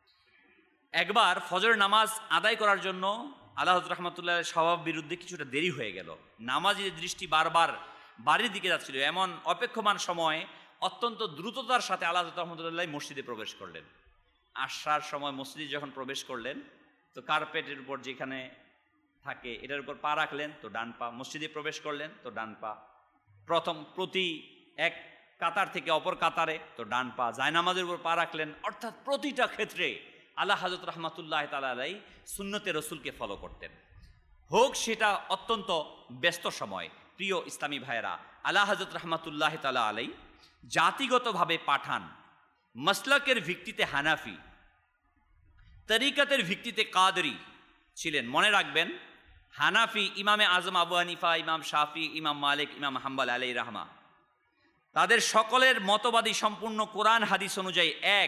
একবার ফজর নামাজ আদায় করার জন্য আল্লাহ হযরত রাহমাতুল্লাহ আলাইহির স্বভাব বিরুদ্ধে কিছুটা দেরি হয়ে গেল। নামাজের দৃষ্টি বারবার বাড়ির দিকে যাচ্ছিল। এমন অপেক্ষমান সময়ে অত্যন্ত দ্রুততার সাথে আল্লাহ হযরত রাহমাতুল্লাহ আলাইহি মসজিদে প্রবেশ করলেন। আসার সময় মসজিদে যখন প্রবেশ করলেন তো কার্পেটের উপর যেখানে থাকে এটার উপর পা রাখলেন, তো ডান পা। মসজিদে প্রবেশ করলেন তো ডান পা। প্রতি এক কাতার থেকে অপর কাতারে তো ডান পা। জায়নামাজের উপর পা রাখলেন। অর্থাৎ প্রতিটা ক্ষেত্রে আল্লাহ হযরত রাহমাতুল্লাহ তাআলা আলাইহি সুন্নতে রসুলকে ফলো করতেন, হোক সেটা অত্যন্ত ব্যস্ত সময়। প্রিয় ইসলামী ভাইয়েরা, আল্লাহ হযরত রাহমাতুল্লাহ তাআলা আলাইহি জাতিগতভাবে পাঠান, মাসলাকের ভিত্তিতে হানাফি, তরিকতের ভিত্তিতে কাদরি ছিলেন। মনে রাখবেন, হানাফি ইমামে আজম আবু হানিফা, ইমাম শাফি, ইমাম মালিক, ইমাম হাম্বল আলাইহির রাহমা, তাদের সকলের মতবাদী সম্পূর্ণ কোরআন হাদিস অনুযায়ী এক,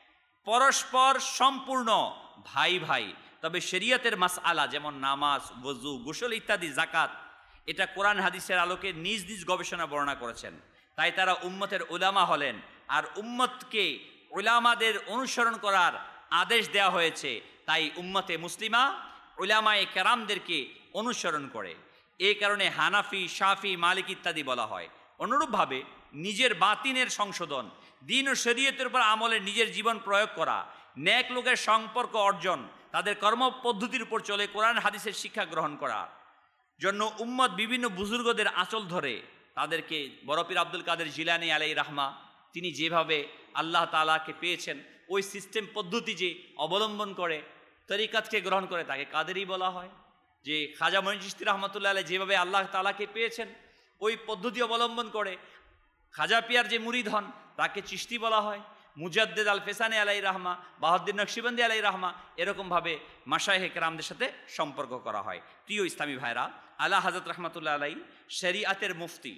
পরস্পর সম্পূর্ণ ভাই ভাই। তবে শরীয়তের মাসআলা যেমন নামাজ, ওযু, গোসল ইত্যাদি, যাকাত, এটা কোরআন হাদিসের আলোকে নিজ নিজ গবেষণা বর্ণনা করেছেন। তাই তারা উম্মতের উলামা হলেন। আর উম্মতকে উলামাদের অনুসরণ করার আদেশ দেওয়া হয়েছে। তাই উম্মতে মুসলিমা উলামায়ে কেরামদেরকে অনুসরণ করে। এই কারণে হানাফি, শাফি, মালিক ইত্যাদি বলা হয়। অনুরূপভাবে নিজের বাতিনের সংশোধন, দিন ও শরীয়তের উপর আমলে নিজের জীবন প্রয়োগ করা, নেক লোকের সম্পর্ক অর্জন, তাদের কর্মপদ্ধতির উপর চলে কোরআন হাদিসের শিক্ষা গ্রহণ করার জন্য উম্মত বিভিন্ন বুজুর্গদের আঁচল ধরে তাদেরকে, বড় পীর আব্দুল কাদের জিলানী আলাইহির রাহমা, তিনি যেভাবে আল্লাহ তাআলাকে পেয়েছেন ওই সিস্টেম পদ্ধতি যে অবলম্বন করে তরিকাতকে গ্রহণ করে তাকে কাদেরি বলা হয়। যে খাজা মঈন চিশতি রহমাতুল্লাহ আলাইহি যেভাবে আল্লাহ তাআলাকে পেয়েছেন ওই পদ্ধতি অবলম্বন করে খাজা পিয়ার যে মুরিদ হন তাকে চিশতি বলা হয়। মুজাদ্দেদ আল ফেসানি আলাইহির রাহমা, বাহাউদ্দিন নকশবন্দি আলাইহির রাহমা, এরকমভাবে মাশায়েখে কেরামদের সাথে সম্পর্ক করা হয়। প্রিয় ইসলামী ভাইরা, আলা হযরত রাহমাতুল্লাহ আলাইহি শরীআতের মুফতি,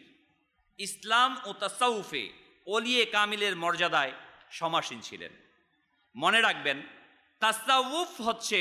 ইসলাম ও তাসাউফে ওলিয়ে কামিলের মর্যাদায় সমাসীন ছিলেন। মনে রাখবেন, তাসাউফ হচ্ছে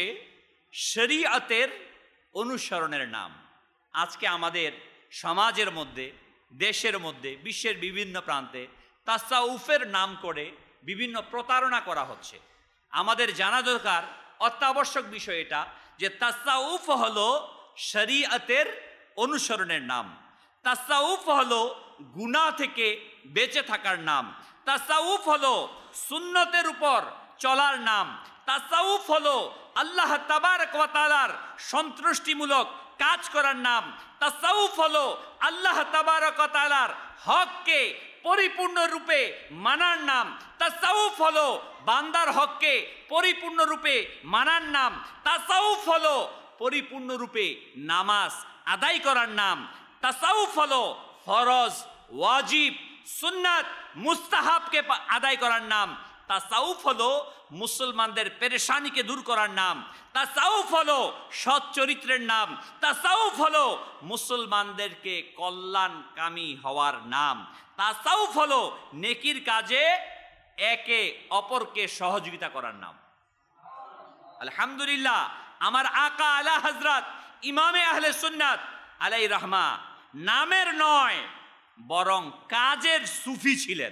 শরীআতের অনুসরণের নাম। আজকে আমাদের সমাজের মধ্যে, দেশের মধ্যে, বিশ্বের বিভিন্ন প্রান্তে তাসাউফের নাম করে বিভিন্ন প্রতারণা করা হচ্ছে। আমাদের জানা দরকার, অত্যাবশ্যক বিষয় এটা, যে তাসাউফ হলো শরীআতের অনুসরণের নাম। তাসাউফ হলো গুনাহ থেকে বেঁচে থাকার নাম। তাসাউফ হলো সুন্নতের উপর চলার নাম। তাসাউফ হলো আল্লাহ তাবারক ওয়া তাআলার সন্তুষ্টিমূলক কাজ করার নাম। তাসাউফ হলো আল্লাহ তাবারক ওয়া তাআলার হককে পরিপূর্ণরূপে মানার নাম। তাসাউফ হলো বান্দার হককে পরিপূর্ণরূপে মানার নাম। তাসাউফ হলো পরিপূর্ণরূপে নামাজ আদায় করার নাম। তাসাউফ হলো ফরজ, ওয়াজিব, সুন্নাত, মুস্তাহাবকে আদায় করার নাম। তাসাউফ হলো মুসলমানদের পেরেশানিকে দূর করার নাম। তাসাউফ হলো সৎ চরিত্রের নাম। তাসাউফ হলো মুসলমানদেরকে কল্যাণকামী হওয়ার নাম। তাসাউফ হলো নেকির কাজে একে অপরকে সহযোগিতা করার নাম। আলহামদুলিল্লাহ, আমার আকা আলা হযরত ইমামে আহলে সুন্নাত আলাইহির রাহমা নামের নয় বরং কাজের সুফি ছিলেন।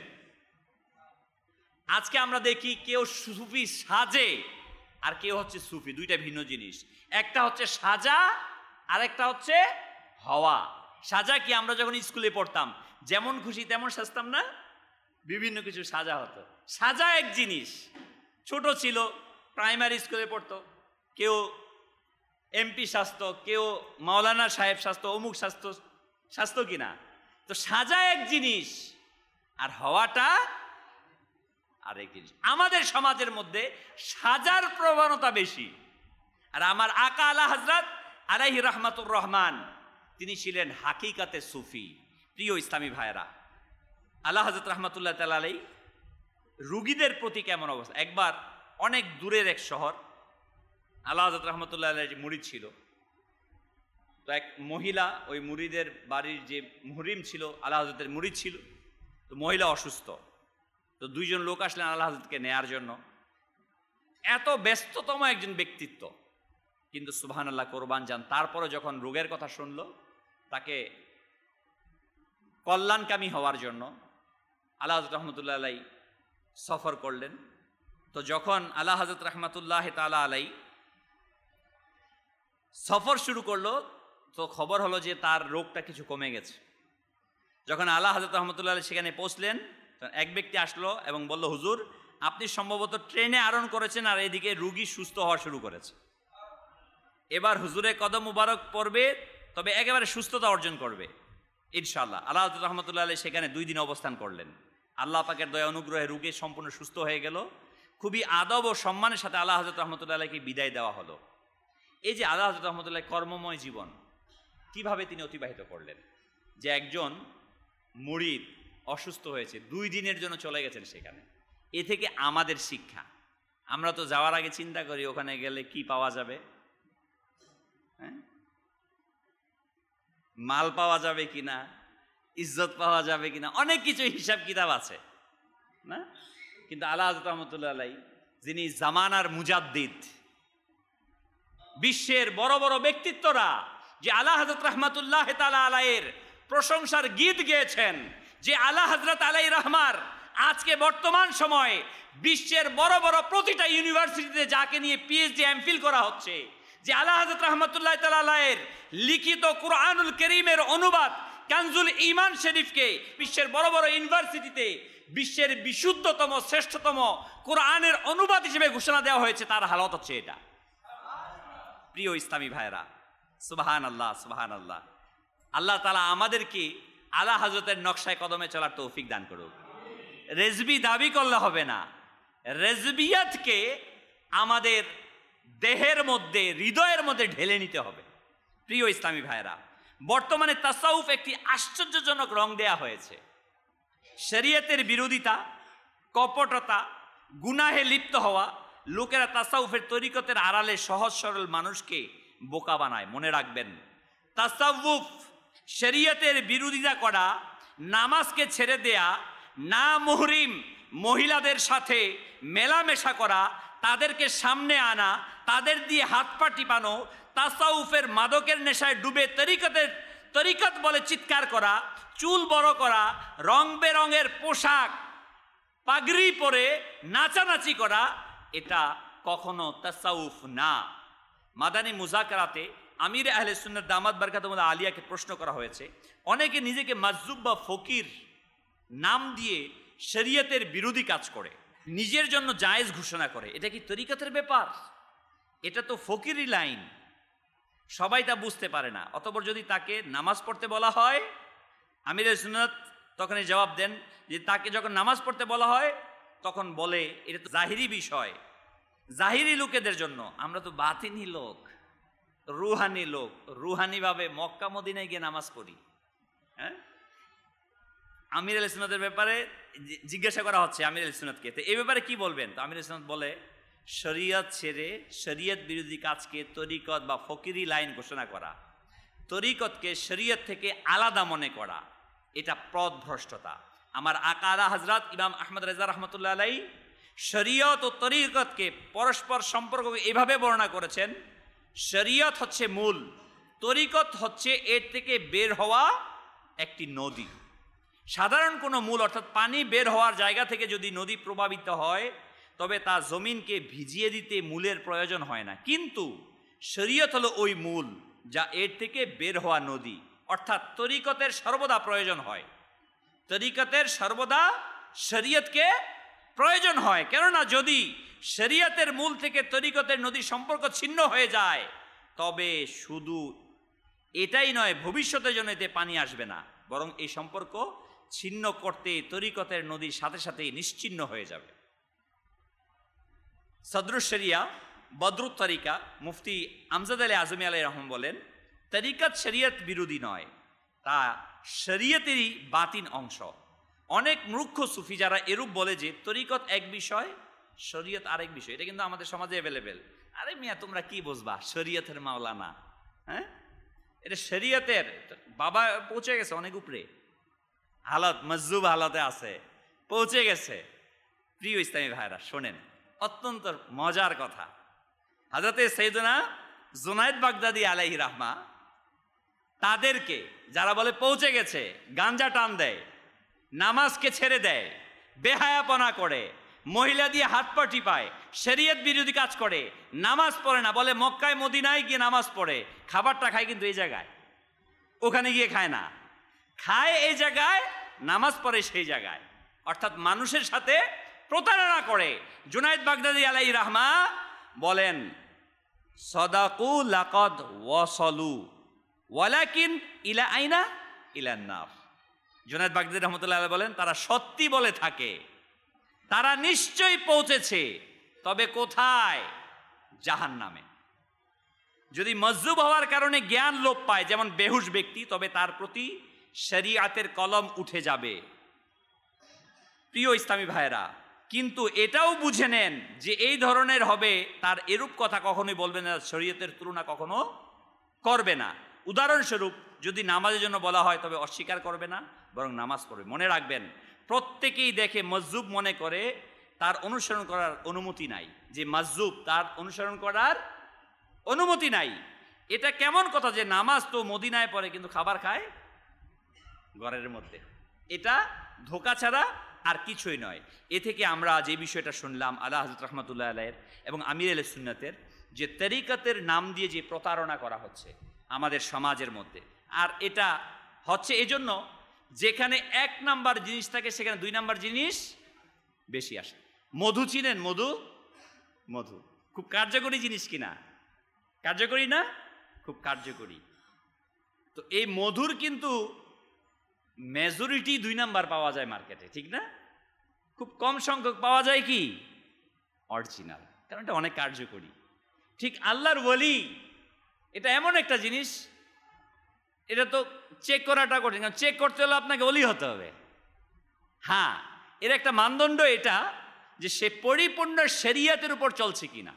আজকে আমরা দেখি কেউ সুফি সাজে আর কেউ হচ্ছে সুফি, দুইটা ভিন্ন জিনিস। একটা হচ্ছে সাজা আর একটা হচ্ছে হওয়া। সাজা কি, আমরা যখন স্কুলে পড়তাম যেমন খুশি তেমন সাজতাম না, বিভিন্ন কিছু সাজা হতো। সাজা এক জিনিস, ছোট ছিল প্রাইমারি স্কুলে পড়তো, কেউ এমপি সাজতো, কেউ মাওলানা সাহেব সাজতো, অমুক সাজতো কিনা। তো সাজা এক জিনিস আর হওয়াটা আরেক জিনিস। আমাদের সমাজের মধ্যে সাজার প্রবণতা বেশি। আর আমার আকা আলা হযরত আলাইহি রাহমাতুর রহমান তিনি ছিলেন হাকিকাতে সুফি। প্রিয় ইসলামী ভাইয়েরা, আলা হযরত রহমাতুল্লাহ তাআলা আলাইহি রুগীদের প্রতি কেমন অবস্থা। একবার অনেক দূরের এক শহর, আলা হযরত রহমাতুল্লাহ আলাইহি মুরিদ ছিল। তো এক মহিলা, ওই মুরিদের বাড়ির যে মুহরিম ছিল, আলা হযরতের মুরিদ ছিল, তো মহিলা অসুস্থ। তো দুইজন লোক আসলেন আলা হযরতকে নেয়ার জন্য। এত ব্যস্ততম একজন ব্যক্তিত্ব, কিন্তু সুবহানাল্লাহ, কোরবান যান, তারপরে যখন রোগের কথা শুনল, তাকে কল্যাণকামী হওয়ার জন্য আলা হযরত রহমতুল্লাহ আলাইহি সফর করলেন। তো যখন আলা হযরত রহমতুল্লাহ তাআলা আলাইহি সফর শুরু করলো, তো খবর হলো যে তার রোগটা কিছু কমে গেছে। যখন আলা হযরত রহমতুল্লাহ আলাইহি সেখানে পৌঁছলেন, এক ব্যক্তি আসলো এবং বলল, হুজুর, আপনি সম্ভবত ট্রেনে আরোহণ করেছেন আর এদিকে রুগী সুস্থ হওয়া শুরু করেছে। এবার হুজুরের কদম মুবারক পড়বে, তবে একেবারে সুস্থতা অর্জন করবে ইনশাআল্লাহ। আলা হযরত রহমতুল্লাহ আলাইহি সেখানে 2 দিন অবস্থান করলেন। আল্লাহ পাকের দয়া অনুগ্রহে রুগী সম্পূর্ণ সুস্থ হয়ে গেল। খুবই আদব ও সম্মানের সাথে আলা হযরত রহমতুল্লাহ আলাইহিকে বিদায় দেওয়া হলো। এই যে আলা হযরত রহমতুল্লাহ কর্মময় জীবন কিভাবে তিনি অতিবাহিত করলেন, যে একজন মুরিদ অসুস্থ হয়েছে, 2 দিনের জন্য চলে গেছেন সেখানে। এ থেকে আমাদের শিক্ষা, আমরা তো যাওয়ার আগে চিন্তা করি ওখানে গেলে কি পাওয়া যাবে, হ্যাঁ, মাল পাওয়া যাবে কিনা, ইজ্জত পাওয়া যাবে কিনা, অনেক কিছু হিসাব কিতাব আছে না। কিন্তু আলা হযরত রহমতুল্লাহ আলাইহি, যিনি জামানার মুজাদ্দিদ, বিশ্বের বড় বড় ব্যক্তিত্বরা যে আলা হযরত রহমাতুল্লাহ তাআলা আলাইহির প্রশংসার গীত গেয়েছেন, যে আলা হযরত আলাইহি রহমার আজকে বর্তমান সময়ে বিশ্বের বড় বড় প্রতিটা ইউনিভার্সিটিতে যাকে নিয়ে পিএইচডি এমফিল করা হচ্ছে, যে আলা হযরত রহমাতুল্লাহ তাআলা আলাইহির লিখিত কুরআনুল কারীমের অনুবাদ কানজুল ঈমান শরীফকে বিশ্বের বড় বড় ইউনিভার্সিটিতে বিশ্বের বিশুদ্ধতম শ্রেষ্ঠতম কোরআনের অনুবাদ হিসেবে ঘোষণা দেওয়া হয়েছে, তার হালত হচ্ছে এটা। প্রিয় ইসলামী ভাইরা, সুবহানাল্লাহ, সুবহানাল্লাহ। আল্লাহ তাআলা আমাদেরকে আলা হযরতের নকশায় কদমে চলার তৌফিক দান করুক। রেজবি দাবি করলে হবে না, রেজবিয়াতকে আমাদের দেহের মধ্যে, হৃদয়ের মধ্যে ঢেলে নিতে হবে। প্রিয় ইসলামী ভাইরা, বর্তমানে তাসাউফ একটি আশ্চর্যজনক রং দেয়া হয়েছে। শরীয়তের বিরোধিতা, কপটতা, গুনাহে লিপ্ত হওয়া, লোকেরা তাসাউফের তরিকতের আড়ালে সহজ সরল মানুষকে বোকা বানায়। মনে রাখবেন, তাসাউফ শরীয়তের বিরোধিতা করা, নামাজকে ছেড়ে দেয়া, না মুহরিম মহিলাদের সাথে মেলামেশা করা, তাদেরকে সামনে আনা, তাদের দিয়ে হাত পা টিপানো, তাসাউফের মাদকের নেশায় ডুবে তরিকত বলে চিৎকার করা, চুল বড় করা, রং বেরঙের পোশাক পাগড়ি পরে নাচানাচি করা, এটা কখনো তাসাউফ না। মাদানী মুজাকারাতে আমির আহলে সুন্নাত দামাত বারকাতুহুল্লাহ আলিয়াকে প্রশ্ন করা হয়েছে, অনেকে নিজেকে মাজজুব বা ফকির নাম দিয়ে শরীয়তের বিরোধী কাজ করে, নিজের জন্য জায়েজ ঘোষণা করে, এটা কি তরিকতের ব্যাপার? এটা তো ফকিরি লাইন, সবাই তা বুঝতে পারে না। অতঃপর যদি তাকে নামাজ পড়তে বলা হয়, আমির আহলে সুন্নাত তখনই জবাব দেন যে তাকে যখন নামাজ পড়তে বলা হয় তখন বলে এটা তো জাহিরি বিষয়, জাহিরি লোকেদের জন্য। আমরা তো বাতিনি লোক, রুহানি লোক, রুহানিভাবে মক্কা মদিনায় গিয়ে নামাজ পড়ি। হ্যাঁ, আমির আহলে সুন্নাতের ব্যাপারে জিজ্ঞাসা করা হচ্ছে আমির আহলে সুন্নাতকে, তো এই ব্যাপারে কি বলবেন? তো আমির আহলে সুন্নাত বলে, শরীয়ত ছেড়ে শরীয়ত বিরোধী কাজকে তরিকত বা ফকিরি লাইন ঘোষণা করা, তরিকতকে শরীয়ত থেকে আলাদা মনে করা, এটা পথভ্রষ্টতা। আমার আকা আলা হযরত ইমাম আহমদ রেজা রহমতুল্লাহ আলাইহি শরীয়ত ও তরিকতকে পরস্পর সম্পর্ককে এভাবে বর্ণনা করেছেন, শরীয়ত হচ্ছে মূল, তরিকত হচ্ছে এর থেকে বের হওয়া একটি নদী। সাধারণ কোনো মূল অর্থাৎ পানি বের হওয়ার জায়গা থেকে যদি নদী প্রভাবিত হয় তবে তা জমিনকে ভিজিয়ে দিতে মূলের প্রয়োজন হয় না, কিন্তু শরীয়ত হলো ওই মূল যা এর থেকে বের হওয়া নদী। অর্থাৎ তরিকতের সর্বদা প্রয়োজন হয়, তরিকতের সর্বদা শরীয়তকে প্রয়োজন হয়। কেননা যদি শরীয়তের মূল থেকে তরিকতের নদীর সম্পর্ক ছিন্ন হয়ে যায় তবে শুধু এটাই নয়, ভবিষ্যতের জন্য এতে পানি আসবে না, বরং এই সম্পর্ক ছিন্ন করতে তরিকতের নদীর সাথে সাথেই নিশ্চিহ্ন হয়ে যাবে। সদরুশ শরিয়া বদরুত তরিকা মুফতি আমজাদ আলী আজমি আলাইহির রহমান বলেন, তরিকত শরীয়ত বিরোধী নয়, তা শরীয়তেরই বাতিন অংশ। অনেক মূর্খ সুফি যারা এরূপ বলে যে তরিকত এক বিষয়, শরীয়ত আরেক বিষয়, এটা কিন্তু আমাদের সমাজে অ্যাভেলেবেল। আরে মিয়া তোমরা কি বুঝবা, শরীয়তের মাওলানা, হ্যাঁ এটা শরীয়তের বাবা পৌঁছে গেছে অনেক উপরে, হালত মজজুব হালতে আছে, পৌঁছে গেছে। প্রিয় ইসলামী ভাইরা শোনেন, অত্যন্ত মজার কথা। হযরতে সাইয়েদনা জুনায়েদ বাগদাদি আলাইহি রাহমা তাদেরকে যারা বলে পৌঁছে গেছে, গাঞ্জা টান দেয়, নামাজকে ছেড়ে দেয়, বেহায়াপনা করে, মহিলা দিয়ে হাত পা টিপায়, শরীয়ত বিরোধী কাজ করে, নামাজ পড়ে না, বলে মক্কায় মদিনায় গিয়ে নামাজ পড়ে, খাবারটা খায় কিন্তু এই জায়গায়, ওখানে গিয়ে খায় না, খায় এই জায়গায়, নামাজ পড়ে সেই জায়গায়, অর্থাৎ মানুষের সাথে প্রতারণা করে। জুনায়েদ বাগদাদি আলাইহি রাহমা বলেন সাদাকু লাকাদ ওয়াসালু ওয়ালাকিন ইলা আইনা ইলান নার। জুনায়েদ বাগদাদি রাহমাতুল্লাহ আলাইহি বলেন তারা সত্যি বলে থাকে, তারা নিশ্চয়ই পৌঁছেছে, তবে কোথায়? জাহান্নামে। যদি মজজুব হওয়ার কারণে জ্ঞান লোপ পায়, যেমন বেহুশ ব্যক্তি, তবে তার প্রতি শরীয়তের কলম উঠে যাবে। প্রিয় ইসলামী ভাইরা, কিন্তু এটাও বুঝে নেন যে এই ধরনের হবে, তার এরূপ কথা কখনোই বলবে না, শরীয়তের তুলনা কখনো করবে না। উদাহরণস্বরূপ যদি নামাজের জন্য বলা হয় তবে অস্বীকার করবে না, বরং নামাজ পড়বে। মনে রাখবেন, প্রত্যেকেই দেখে মজজুব মনে করে, তার অনুসরণ করার অনুমতি নাই। যে মজজুব, তার অনুসরণ করার অনুমতি নাই। এটা কেমন কথা যে নামাজ তো মদিনায় পড়ে কিন্তু খাবার খায় ঘরের মধ্যে? এটা ধোঁকা ছাড়া আর কিছুই নয়। এ থেকে আমরা যে বিষয়টা শুনলাম আলা হযরত রাহমাতুল্লাহ আলাইহির এবং আমির আহলে সুন্নাতের, যে তরিকতের নাম দিয়ে যে প্রতারণা করা হচ্ছে আমাদের সমাজের মধ্যে, আর এটা হচ্ছে এজন্য যেখানে এক নাম্বার জিনিস থাকে সেখানে দুই নাম্বার জিনিস বেশি আসে। মধু চিনেন? মধু, মধু খুব কার্যকরী জিনিস কিনা? কার্যকরী না? খুব কার্যকরী। তো এই মধুর কিন্তু মেজরিটি দুই নাম্বার পাওয়া যায় মার্কেটে, ঠিক না? খুব কম সংখ্যক পাওয়া যায় কি অরিজিনাল, কারণ এটা অনেক কার্যকরী। ঠিক আল্লাহর ওলি এটা এমন একটা জিনিস, এটা তো চেক করাটা কঠিন, কারণ চেক করতে হলে আপনাকে ওলি হতে হবে। হ্যাঁ, এর একটা মানদণ্ড এটা যে সে পরিপূর্ণ শরিয়তের উপর চলছে কিনা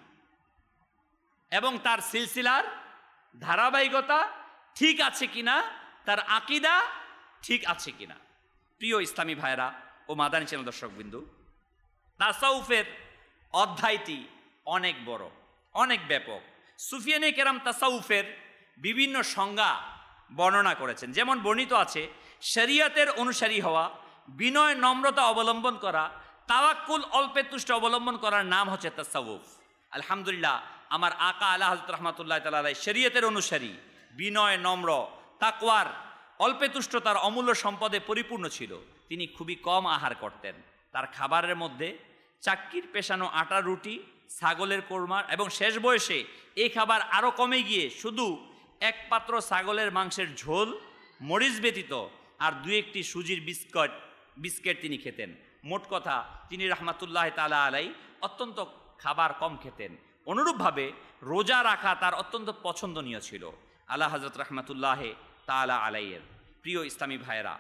এবং তার সিলসিলার ধারাবাহিকতা ঠিক আছে কিনা, তার আকীদা ঠিক আছে কিনা। প্রিয় ইসলামী ভাইরা ও মাদানী চ্যানেল দর্শকবিন্দু, তাসাউফের অধ্যায়টি অনেক বড়, অনেক ব্যাপক। সুফিয়ানে কেরাম তাসাউফের বিভিন্ন সংজ্ঞা বর্ণনা করেছেন। যেমন বর্ণিত আছে, শরিয়তের অনুসারী হওয়া, বিনয় নম্রতা অবলম্বন করা, তাওয়াক্কুল অল্পে তুষ্ট অবলম্বন করার নাম হচ্ছে তাসাউফ। আলহামদুলিল্লাহ, আমার আকা আলা হযরত রাহমাতুল্লাহ তাআলা আলাইহি শরিয়তের অনুসারী, বিনয় নম্র, তাকওয়ার, অল্পে তুষ্ট, তার অমূল্য সম্পদে পরিপূর্ণ ছিল। তিনি খুবই কম আহার করতেন। তার খাবারের মধ্যে চাক্কির পেশানো আটার রুটি, ছাগলের কোরমা, এবং শেষ বয়সে এই খাবার আরও কমে গিয়ে শুধু এক পাত্র ছাগলের মাংসের ঝোল, মরিচ ব্যতীত আর দু একটি সুজির বিস্কেট তিনি খেতেন। মোট কথা, তিনি রাহমাতুল্লাহ তাআলা আলাইহি অত্যন্ত খাবার কম খেতেন। অনুরূপভাবে রোজা রাখা তার অত্যন্ত পছন্দনীয় ছিল। আলা হযরত রাহমাতুল্লাহ তাআলা আলাইহির প্রিয় ইসলামী ভাইরা,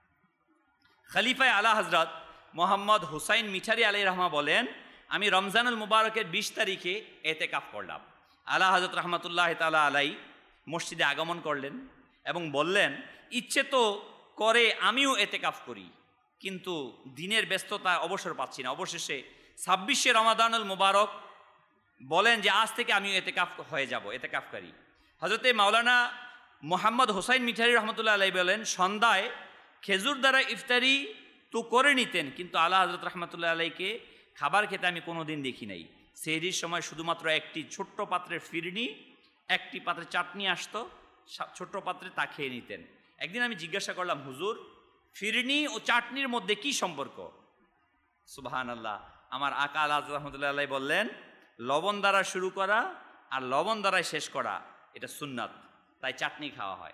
খলিফায়ে আলা হযরত মোহাম্মদ হুসাইন মিঠারি আলাইহির রহমা বলেন, আমি রমজানুল মুবারকের 20 তারিখে এতেকাফ করলাম। আলা হযরত রাহমাতুল্লাহ তাআলা আলাইহি মসজিদে আগমন করলেন এবং বললেন, ইচ্ছে তো করে আমিও এতেকাফ করি, কিন্তু দিনের ব্যস্ততা অবসর পাচ্ছি না। অবশেষে 26শে রমাদানুল মুবারক বলেন যে আজ থেকে আমিও এতেকাফ হয়ে যাব, এতেকাফকারী। হযরতে মাওলানা মোহাম্মদ হুসাইন মিঠারি রহমতুল্লাহ আলাইহি বলেন, সন্ধ্যায় খেজুর দ্বারা ইফতারি তো করে নিতেন, কিন্তু আলা হযরত রাহমাতুল্লাহ আলাইহিকে খাবার খেতে আমি কোনো দিন দেখি নাই। সেহরির সময় শুধুমাত্র একটি ছোট্ট পাত্রের ফিরনি, একটি পাত্রে চাটনি আসতো ছোট্ট পাত্রে, তা খেয়ে নিতেন। একদিন আমি জিজ্ঞাসা করলাম, হুজুর, ফিরনি ও চাটনির মধ্যে কি সম্পর্ক? সুবহানাল্লাহ, আমার আকা আলা হযরত রাহমাতুল্লাহ আলাইহি বললেন, লবণ দ্বারা শুরু করা আর লবণ দ্বারাই শেষ করা এটা সুন্নাত, তাই চাটনি খাওয়া হয়।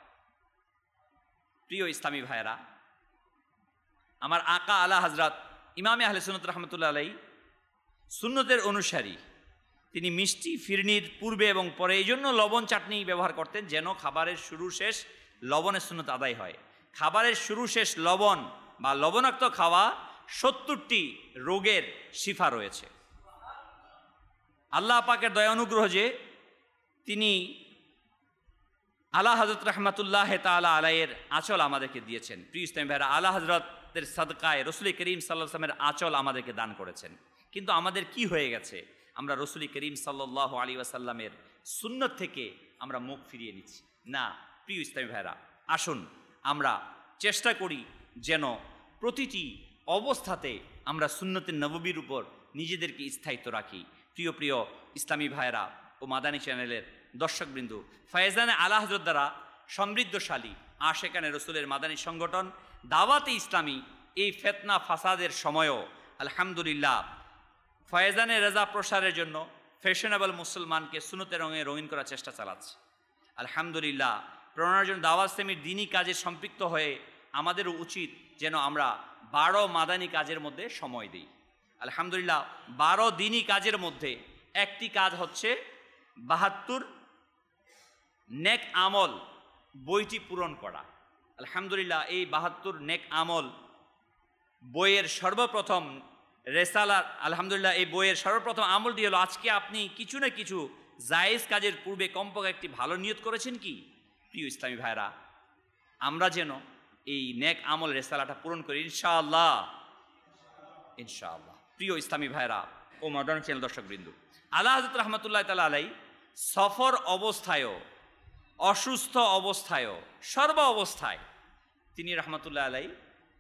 প্রিয় ইসলামী ভাইয়েরা, আমার আকা আলা হযরত ইমামে আহলে সুন্নাত রাহমাতুল্লাহ আলাইহি সুন্নতের অনুসারী, তিনি মিষ্টি ফিরনির পূর্বে এবং পরে এই জন্য লবণ চাটনি ব্যবহার করতেন, যেন খাবারের শুরু শেষ লবণের সুন্নত আদায় হয়। খাবারের শুরু শেষ লবণ বা লবণাক্ত খাওয়া 70টি রোগের শিফা রয়েছে। আল্লাহ পাকের দয়া অনুগ্রহ যে তিনি আলা হযরত রাহমাতুল্লাহ তাআলা আলাইহির আঁচল আমাদেরকে দিয়েছেন। প্রিয় ইসলামী ভাইরা, আলা হযরতের সাদকায় রাসূল করিম সাল্লাল্লাহু আলাইহি ওয়াসাল্লামের আঁচল আমাদেরকে দান করেছেন। কিন্তু আমাদের কি হয়ে গেছে, আমরা রাসূল করিম সাল্লাল্লাহু আলাইহি ওয়াসাল্লামের সুন্নত থেকে আমরা মুখ ফিরিয়ে নিচ্ছি না। প্রিয় ইসলামী ভাইরা, আসুন আমরা চেষ্টা করি যেন প্রতিটি অবস্থাতে আমরা সুন্নতে নববীর উপর নিজেদেরকে স্থায়িত্ব রাখি। প্রিয় প্রিয় ইসলামী ভাইরা ও মাদানী চ্যানেলের দর্শকবৃন্দ, ফয়েজানে আলা হযরত দ্বারা সমৃদ্ধশালী আশেকানে রসুলের মাদানী সংগঠন দাওয়াতে ইসলামী এই ফিতনা ফাসাদের সময়ও আলহামদুলিল্লাহ ফয়েজানে রেজা প্রসারের জন্য ফ্যাশনেবল মুসলমানকে সুন্নতের রঙে রঙিন করার চেষ্টা চালাচ্ছে। আলহামদুলিল্লাহ প্রণয়ের জন্য দাওয়াত ইসলামীর দ্বীনি কাজে সম্পৃক্ত হয়ে আমাদেরও উচিত যেন আমরা 12 মাদানী কাজের মধ্যে সময় দিই। আলহামদুলিল্লাহ 12 দ্বীনি কাজের মধ্যে একটি কাজ হচ্ছে 72 নেক আমল বইটি পূরণ করা। আলহামদুলিল্লাহ এই 72 নেক আমল বইয়ের সর্বপ্রথম রেসালা, আলহামদুলিল্লাহ এই বইয়ের সর্বপ্রথম আমলটি হলো আজকে আপনি কিছু না কিছু জায়েজ কাজের পূর্বে কমপক্ষে একটি ভালো নিয়ত করেছেন কি? প্রিয় ইসলামী ভাইরা, আমরা যেন এই নেক আমল রেসালাটা পূরণ করি ইনশাআল্লাহ, ইনশাআল্লাহ। প্রিয় ইসলামী ভাইরা ও মডার্ন চ্যানেল দর্শকবৃন্দ, আলা হযরত রাহমাতুল্লাহ তাআলা আলাইহি সফর অবস্থায়ও অসুস্থ অবস্থায়ও সর্ব অবস্থায় তিনি রাহমাতুল্লাহ আলাইহি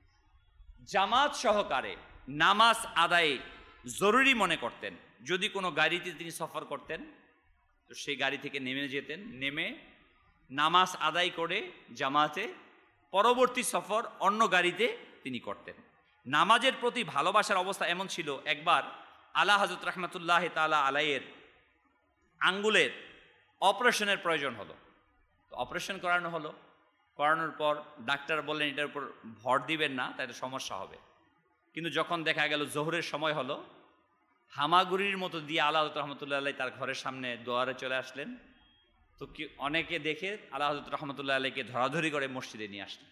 জামাত সহকারে নামাজ আদায়ে জরুরি মনে করতেন। যদি কোনো গাড়িতে তিনি সফর করতেন তো সেই গাড়ি থেকে নেমে যেতেন, নেমে নামাজ আদায় করে জামাতে পরবর্তী সফর অন্য গাড়িতে তিনি করতেন। নামাজের প্রতি ভালোবাসার অবস্থা এমন ছিল, একবার আলা হযরত রাহমাতুল্লাহ তাআলা আলাইহির আঙ্গুলের অপারেশনের প্রয়োজন হলো। তো অপারেশন করানো হলো, করানোর পর ডাক্তার বললেন এটার উপর ভর দিবেন না, তাই সমস্যা হবে। কিন্তু যখন দেখা গেল জোহরের সময় হলো, হামাগুড়ির মতো দিয়ে আলা হযরত রাহমাতুল্লাহ আলাইহি তার ঘরের সামনে দোয়ারে চলে আসলেন। তো কি অনেকে দেখে আলা হযরত রাহমাতুল্লাহ আলাইহিকে ধরাধরি করে মসজিদে নিয়ে আসলেন।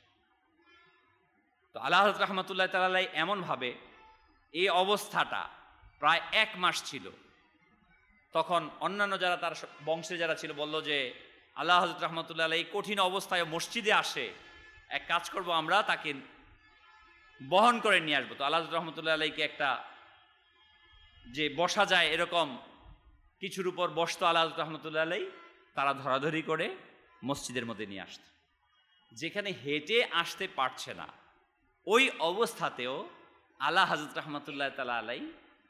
তো আলা হযরত রাহমাতুল্লাহ তাআলা আলাইহি এমনভাবে এই অবস্থাটা প্রায় 1 মাস ছিল। তখন অন্যান্য যারা তার বংশে যারা ছিল বলল যে আলা হযরত রাহমাতুল্লাহ আলাইহি কঠিন অবস্থায় মসজিদে আসে, এক কাজ করব আমরা তাকে বহন করে নিয়ে আসবো। তো আলা হযরত রাহমাতুল্লাহ আলাইহিকে একটা যে বসা যায় এরকম কিছুর উপর বসতো আলা হযরত রাহমাতুল্লাহ আলাইহি, তারা ধরাধরি করে মসজিদের মধ্যে নিয়ে আসত। যেখানে হেঁটে আসতে পারছে না ওই অবস্থাতেও আলা হযরত রাহমাতুল্লাহ তাআলা আলাইহি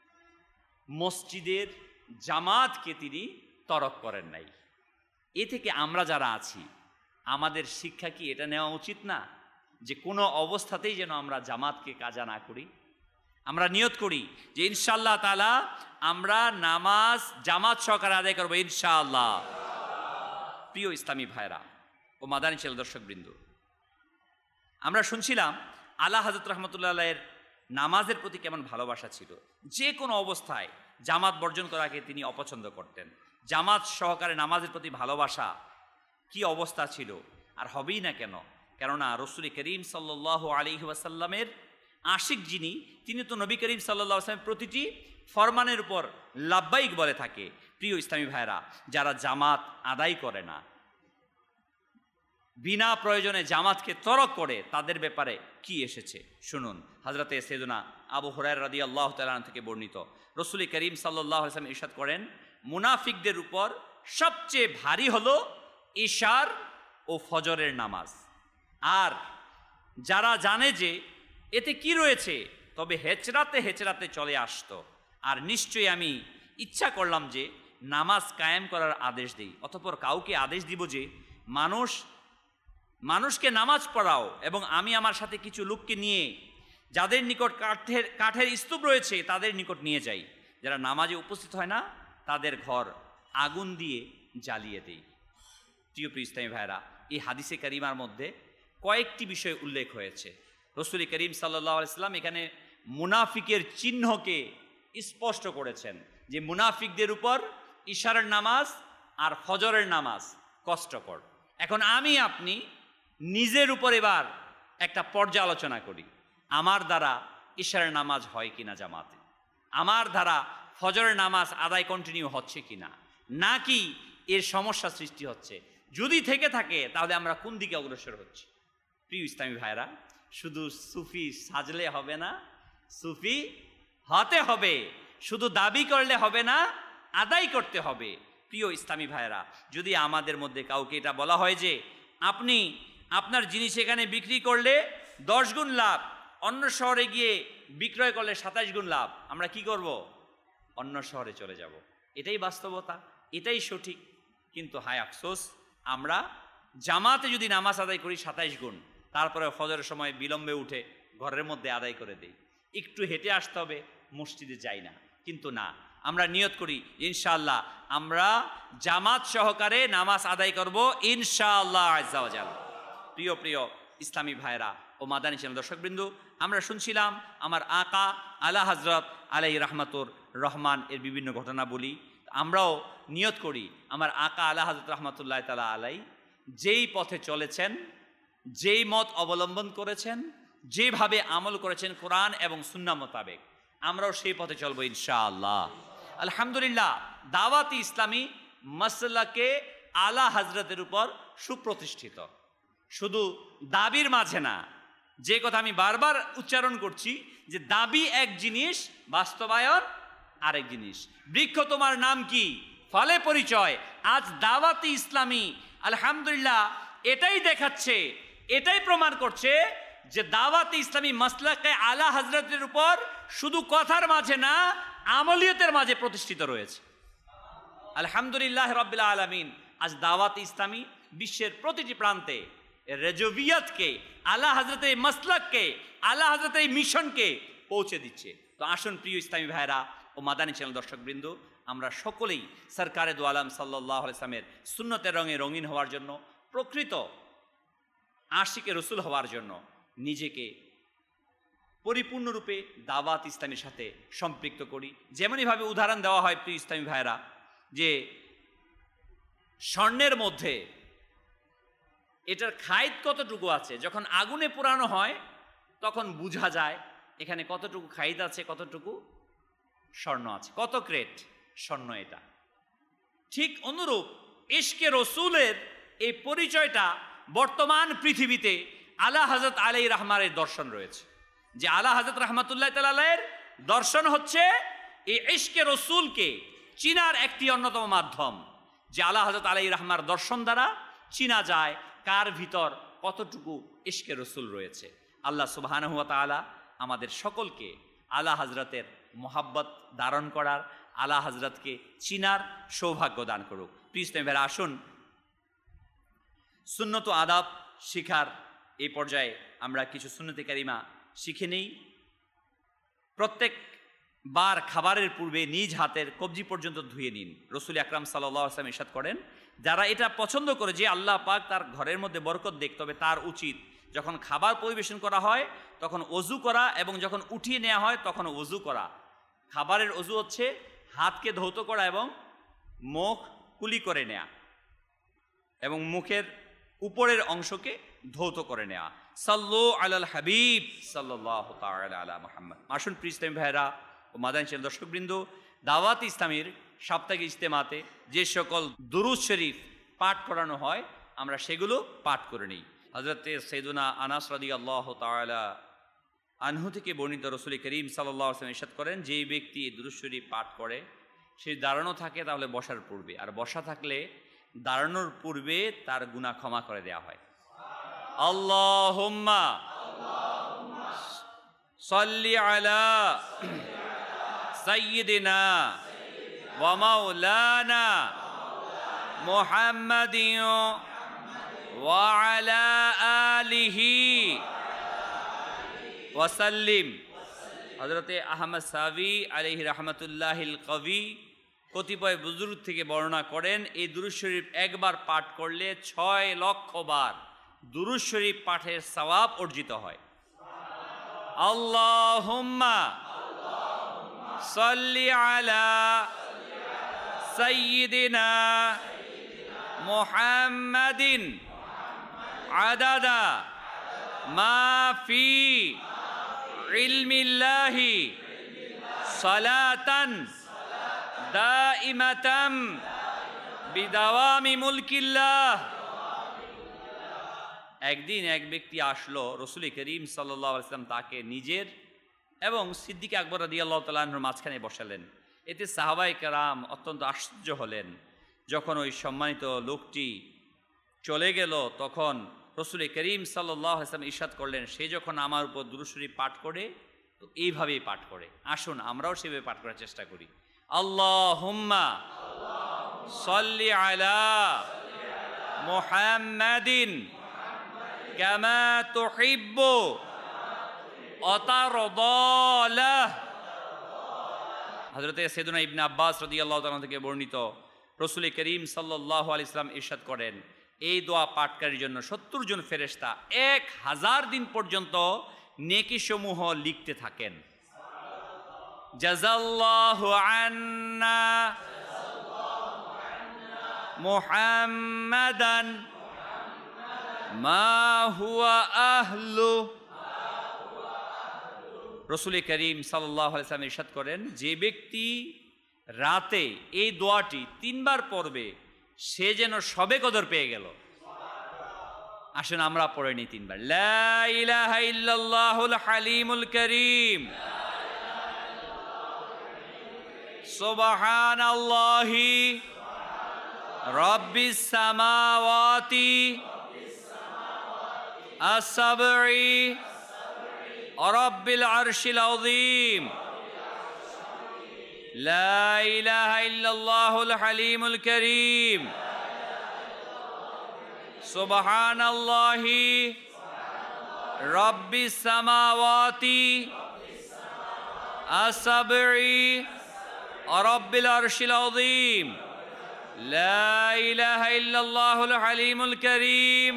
মসজিদের জামাতকে তিনি তরক করেন নাই। এ থেকে আমরা যারা আছি আমাদের শিক্ষা কি এটা নেওয়া উচিত না যে কোনো অবস্থাতেই যেন আমরা জামাতকে কাজা না করি? আমরা নিয়ত করি যে ইনশাআল্লাহ তাআলা আমরা নামাজ জামাত সহকারে আদায় করবো ইনশাআল্লাহ। প্রিয় ইসলামী ভাইরা ও মাদানী চ্যানেল দর্শকবৃন্দ, আমরা শুনছিলাম আলা হযরত রাহমাতুল্লাহ আলাইহির নামাজের প্রতি কেমন ভালোবাসা ছিল। যে কোনো অবস্থায় জামাত বর্জন করাকে তিনি অপছন্দ করতেন। জামাত সহকারে নামাজের প্রতি ভালোবাসা কি অবস্থা ছিল, আর হবেই না কেন? কেননা রাসূল করিম সাল্লাল্লাহু আলাইহি ওয়াসাল্লামের আশিক যিনি, তিনি তো নবী করিম সাল্লাল্লাহু আলাইহি ওয়াসাল্লামের প্রতিটি ফরমানের উপর লাব্বাইক বলে থাকে। প্রিয় ইসলামী ভাইরা, যারা জামাত আদায় করে না, বিনা প্রয়োজনে জামাতকে তরক করে, তাদের ব্যাপারে কি এসেছে শুনুন। হযরতে সাইয়েদুনা আবু হুরায়রা রাদিয়াল্লাহু তাআলা আনহু থেকে বর্ণিত, রাসূল করিম সাল্লাল্লাহু আলাইহি ওয়াসাল্লাম ইরশাদ করেন, মুনাফিকদের উপর সবচেয়ে ভারী হলো ইশার ও ফজরের নামাজ। আর যারা জানে যে এতে কি রয়েছে তবে হেচরাতে হেচরাতে চলে আসতো। আর নিশ্চয়ই আমি ইচ্ছা করলাম যে নামাজ কায়েম করার আদেশ দিই, অতঃপর কাউকে আদেশ দিব যে মানুষকে নামাজ পড়াও, এবং আমি আমার সাথে কিছু লোককে নিয়ে যাদের নিকট কাঠের স্তূপ রয়েছে তাদের নিকট নিয়ে যাই। যারা নামাজে উপস্থিত হয় না তাদের ঘর আগুন দিয়ে জ্বালিয়ে দেই। প্রিয় ইসলামী ভাইরা, এই হাদিসে কারিমার মধ্যে কয়েকটি বিষয় উল্লেখ হয়েছে। রাসূল করিম সাল্লাল্লাহু আলাইহি ওয়াসাল্লাম এখানে মুনাফিকের চিহ্নকে স্পষ্ট করেছেন যে মুনাফিকদের উপর ইশারের নামাজ আর ফজরের নামাজ কষ্টকর। এখন আমি আপনি নিজের উপর এবার একটা পর্যালোচনা করি, আমার দ্বারা ইশারের নামাজ হয় কিনা জামাতে, আমার দ্বারা ফজরের নামাজ আদায় কন্টিনিউ হচ্ছে কিনা, নাকি এর সমস্যা সৃষ্টি হচ্ছে। যদি থেকে থাকে তাহলে আমরা কোন দিকে অগ্রসর হচ্ছি। প্রিয় ইসলামী ভাইরা, শুধু সুফি সাজলে হবে না, সুফি হতে হবে। শুধু দাবি করলে হবে না, আদায় করতে হবে। প্রিয় ইসলামী ভাইরা, যদি আমাদের মধ্যে কাউকে এটা বলা হয় যে আপনি আপনার জিনিস এখানে বিক্রি করলে 10 গুণ লাভ, অন্য শহরে গিয়ে বিক্রয় করলে 27 গুণ লাভ, আমরা কি করব? অন্য শহরে চলে যাব। এটাই বাস্তবতা, এটাই সঠিক। কিন্তু হায় আফসোস, আমরা জামাতে যদি নামাজ আদায় করি 27 গুণ, তারপরে ফজরের সময় বিলম্বে উঠে ঘরের মধ্যে আদায় করে দেই, একটু হেঁটে আসতে হবে, মসজিদে যাই না। কিন্তু না, আমরা নিয়ত করি ইনশাআল্লাহ আমরা জামাত সহকারে নামাজ আদায় করব ইনশাআল্লাহ আজ্জা ওয়া জাল। প্রিয় প্রিয় ইসলামী ভাইরা ও মাদানী চ্যানেল দর্শকবৃন্দ, আমরা শুনছিলাম আমার আকা আলা হযরত আলাইহি রাহমাতুর রহমান এর বিভিন্ন ঘটনা বলি। আমরাও নিয়ত করি আমার আকা আলা হযরত রাহমাতুল্লাহ তাআলা আলাই যেই পথে চলেছেন, যেই মত অবলম্বন করেছেন, যেভাবে আমল করেছেন কোরআন এবং সুন্নাহ মোতাবেক, আমরাও সেই পথে চলবো ইনশাআল্লাহ। আলহামদুলিল্লাহ, দাওয়াতি ইসলামী মাসলাকে আলা হযরতের উপর সুপ্রতিষ্ঠিত। শুধু দাবির মাঝে না, যে কথা আমি বারবার উচ্চারণ করছি যে দাবি এক জিনিস, বাস্তবায়ন আরেক জিনিস। বৃক্ষ তোমার নাম কি, ফলে পরিচয়। আজ দাওয়াতি ইসলামী আলহামদুলিল্লাহ এটাই দেখাচ্ছে, এটাই প্রমাণ করছে যে দাওয়াতি ইসলামী মাসলাকে আলা হযরতের উপর শুধু কথার মাঝে না, আমলিয়তের মাঝে প্রতিষ্ঠিত রয়েছে। আলহামদুলিল্লাহ রাব্বিল আলামিন। আজ দাওয়াতি ইসলামী বিশ্বের প্রতিটি প্রান্তে রেজভিয়াতকে, আলা হযরতের মাসলাককে, আলা হযরতের মিশনকে পৌঁছে দিচ্ছে। তো আসুন প্রিয় ইসলামী ভাইরা ও মাদানী চ্যানেল দর্শকবৃন্দ, আমরা সকলেই সরকারে দু আলম সাল্লাল্লাহু আলাইহি ওয়াসাল্লামের সুন্নতের রঙে রঙিন হওয়ার জন্য, প্রকৃত আশিকে রসুল হওয়ার জন্য নিজেকে পরিপূর্ণরূপে দাওয়াত ইসলামের সাথে সম্পৃক্ত করি। যেমনইভাবে উদাহরণ দেওয়া হয় প্রিয় ইসলামী ভাইরা, যে স্বর্ণের মধ্যে এটার খাইত কতটুকু আছে, যখন আগুনে পোড়ানো হয় তখন বোঝা যায় এখানে কতটুকু খাইত আছে, কতটুকু স্বর্ণ আছে, কত ক্রেট স্বর্ণ এটা। ঠিক অনুরূপ ইশকে রসুলের এই পরিচয়টা বর্তমান পৃথিবীতে আলা হযরত আলাইহির রহমানের দর্শন রয়েছে। যে আলা হযরত রাহমাতুল্লাহ তাআলা আলাইহির দর্শন হচ্ছে এই ইশকে রসুলকে চিনার একটি অন্যতম মাধ্যম। যে আলা হযরত আলাইহির রহমার দর্শন দ্বারা চিনা যায় কার ভিতর কতটুকু ইশকে রসুল রয়েছে। আল্লাহ সুবহানাহু ওয়া তাআলা আমাদের সকলকে আলা হযরতের মোহাব্বত ধারণ করার, আলা হযরতকে চিনার সৌভাগ্য দান করুক। প্লিজ ভাইরা, আসুন সুন্নত আদাব শিখার এই পর্যায়ে আমরা কিছু সুন্নতে কারিমা শিখে নেই। প্রত্যেকবার খাবারের পূর্বে নিজ হাতের কবজি পর্যন্ত ধুয়ে নিন। রসুল আকরাম সাল্লাল্লাহু আলাইহি ওয়াসাল্লাম ইরশাদ করেন, যারা এটা পছন্দ করে যে আল্লাহ পাক তার ঘরের মধ্যে বরকত দেখতে হবে, তার উচিত যখন খাবার পরিবেশন করা হয় তখন ওযু করা, এবং যখন উঠিয়ে নেওয়া হয় তখন ওযু করা। খাবারের ওযু হচ্ছে হাতকে ধৌত করা এবং মুখ কুলি করে নেওয়া, এবং মুখের উপরের অংশকে ধৌত করে নেওয়া। সাল্লু আলাল হাবিব সাল্লাল্লাহু তাআলা আলা মুহাম্মদ। আসুন প্রিয় ইসলামী ভাইরা ও মাদানী চ্যানেল দর্শকবৃন্দ, দাওয়াত ইসলামীর সাপ্তাহিক ইজতেমাতে যে সকল দুরূদ শরীফ পাঠ করানো হয় আমরা সেগুলো পাঠ করে নিই। হযরতে সাইয়্যিদুনা আনাস রাদিয়াল্লাহু তাআলা আনহু থেকে বর্ণিত, রাসূল করিম সাল্লাল্লাহু আলাইহি ওয়াসাল্লাম ইরশাদ করেন, যেই ব্যক্তি এই দুরূদ শরীফ পাঠ করে সে দাঁড়ানো থাকে তাহলে বসার পূর্বে, আর বসা থাকলে দাঁড়ানোর পূর্বে তার গুনাহ ক্ষমা করে দেওয়া হয়। আল্লাহুম্মা সাল্লি আলা সাইয়্যিদিনা ওয়া মাওলানা মুহাম্মাদিন ওয়া আলা আলিহি ওয়া সাল্লিম। হযরতে আহমদ সাবি আলাইহি রাহমাতুল্লাহিল কবি কতিপয় বুজুর্গ থেকে বর্ণনা করেন, এই দুরূদ শরীফ একবার পাঠ করলে 6 লক্ষ বার দুরূদ শরীফ পাঠের সওয়াব অর্জিত হয়। আল্লাহুম্মা সাল্লি আলা সাইয়্যিদিনা মুহাম্মাদিন আদাদা মা ফি ইলমিল্লাহি সালাতান দাইমাতাম বিদাওয়ামি মুলকিল্লাহ। একদিন এক ব্যক্তি আসলো, রাসূল করিম সাল্লাল্লাহু আলাইহি ওয়াসাল্লাম তাকে নিজের এবং সিদ্দিক আকবর রাদিয়াল্লাহু তাআলা আনহুর মাঝখানে বসালেন। এতে সাহাবায়ে কেরাম অত্যন্ত আশ্চর্য হলেন। যখন ওই সম্মানিত লোকটি চলে গেল তখন রাসূল করিম সাল্লাল্লাহু আলাইহি ওয়াসাল্লাম ইরশাদ করলেন, সে যখন আমার উপর দুরূদ শরীফ পাঠ করে তো এইভাবেই পাঠ করে। আসুন আমরাও সেভাবে পাঠ করার চেষ্টা করি। আল্লাহুম্মা সাল্লি আলা মুহাম্মাদিন কামা তুহিব্বু ওয়া তারদা। হযরতে সাইয়েদুনা ইবনে আব্বাস রাদিয়াল্লাহু তাআলা থেকে বর্ণিত, রাসূল করিম সাল্লাল্লাহু আলাইহি ওয়াসাল্লাম ইরশাদ করেন, এই দোয়া পাঠকারীর জন্য ৭০ জন ফেরেশতা ১০০০ দিন পর্যন্ত নেকি সমূহ লিখতে থাকেন। জাযাল্লাহু আন্না মুহাম্মাদান মা হুয়া আহলু। রাসূল করিম সাল্লাল্লাহু আলাইহি ওয়াসাল্লাম ইরশাদ করেন, যে ব্যক্তি রাতে এই দোয়াটি ৩ বার পড়বে সে যেন সবে কদর পেয়ে গেল। আসুন আমরা পড়ে নিই ৩ বার। লা ইলাহা ইল্লাল্লাহুল হালিমুল কারীম, সুবহানাল্লাহি রাব্বিস সামাওয়াতি আস-সাবঈ ওয়া রাব্বিল আরশিল আযীম। লা ইলাহা ইল্লাল্লাহুল হালিমুল কারীম, সুবহানাল্লাহি রাব্বিস সামাওয়াতি আস-সাবঈ ওয়া রাব্বিল আরশিল আযীম। লা ইলাহা ইল্লাল্লাহুল হালিমুল কারীম,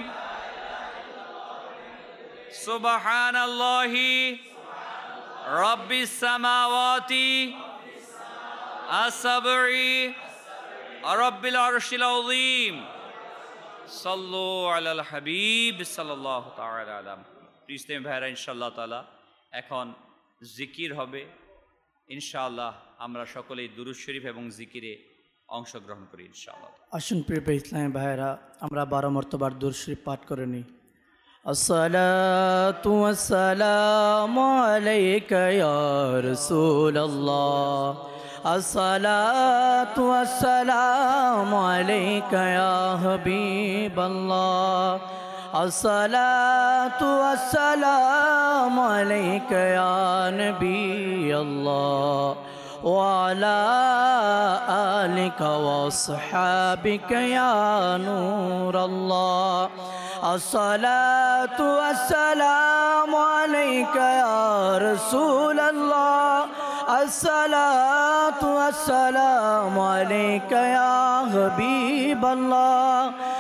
সুবহানাল্লাহি রাব্বিস সামাওয়াতি আস-সাবঈ ওয়া রাব্বিল আরশিল আযীম। সাল্লু আলাল হাবিব সাল্লাল্লাহু তাআলা আলাইহি। ইসলামী ভাইরা, ইনশাআল্লাহ তাআলা এখন জিকির হবে। ইনশাআল্লাহ আমরা সকলেই দুরূদ শরীফ এবং জিকিরে অংশগ্রহণ করি ইনশাআল্লাহ। আসুন প্রিয় ইসলামী ভাইরা, আমরা 12 মর্তবার দুরূদ শরীফ পাঠ করে নিই। আসসালাতু ওয়াসসালামু আলাইকা ইয়া রাসূলুল্লাহ, আসসালাতু ওয়াসসালামু আলাইকা ইয়া হাবিবাল্লাহ, আসসালাতু ওয়াসসালামু আলাইকা ইয়া নবিয়াল্লাহ ওয়া আলা আলিকা ওয়া আসহাবিকা ইয়া নূরাল্লাহ। আসসালাতু ওয়াসসালামু আলাইকা ইয়া রাসূলুল্লাহ, আসসালাতু ওয়াসসালামু আলাইকা ইয়া হাবিবাল্লাহ,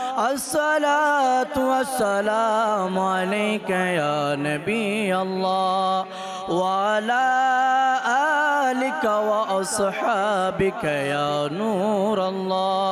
আসসালাতু ওয়াসসালামু আলাইকা ইয়া নবিয়াল্লাহ ওয়া আলা আলিকা ওয়া আসহাবিকা ইয়া নূরাল্লাহ।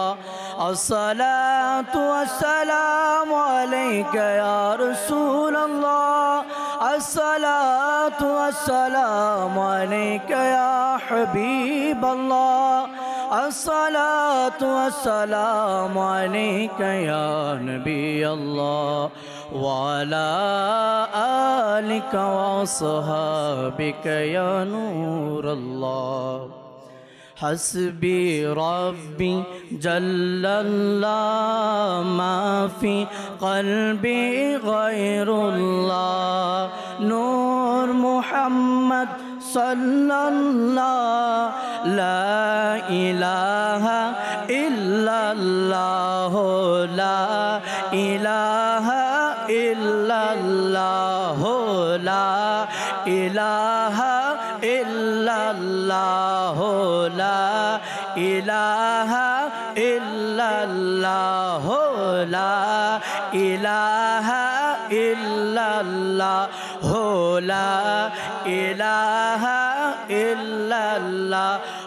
আসসালাতু ওয়াসসালামু আলাইকা ইয়া রাসূলুল্লাহ, আসসালাতু ওয়াসসালামু আলাইকা ইয়া হাবিবাল্লাহ, আসসালাতু ওয়াসসালামু আলাইকা ইয়া নবিয়াল্লাহ ওয়া আলা আলিকা ওয়া আসহাবিকা ইয়া নূরাল্লাহ। حسبي ربي جل الله ما في قلبي غير الله نور محمد صلى الله لا إله إلا الله لا إله إلا الله لا إله إلا الله لا إله إلا الله لا إله إلا الله لا إله إلا الله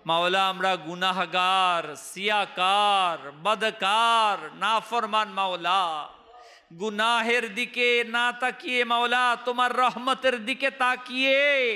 মাওলা আমরা গুনাহগার, সিয়াকার, বদকার, নাফরমান মাওলা, গুনাহের দিকে না তাকিয়ে মাওলা তোমার রহমতের দিকে তাকিয়ে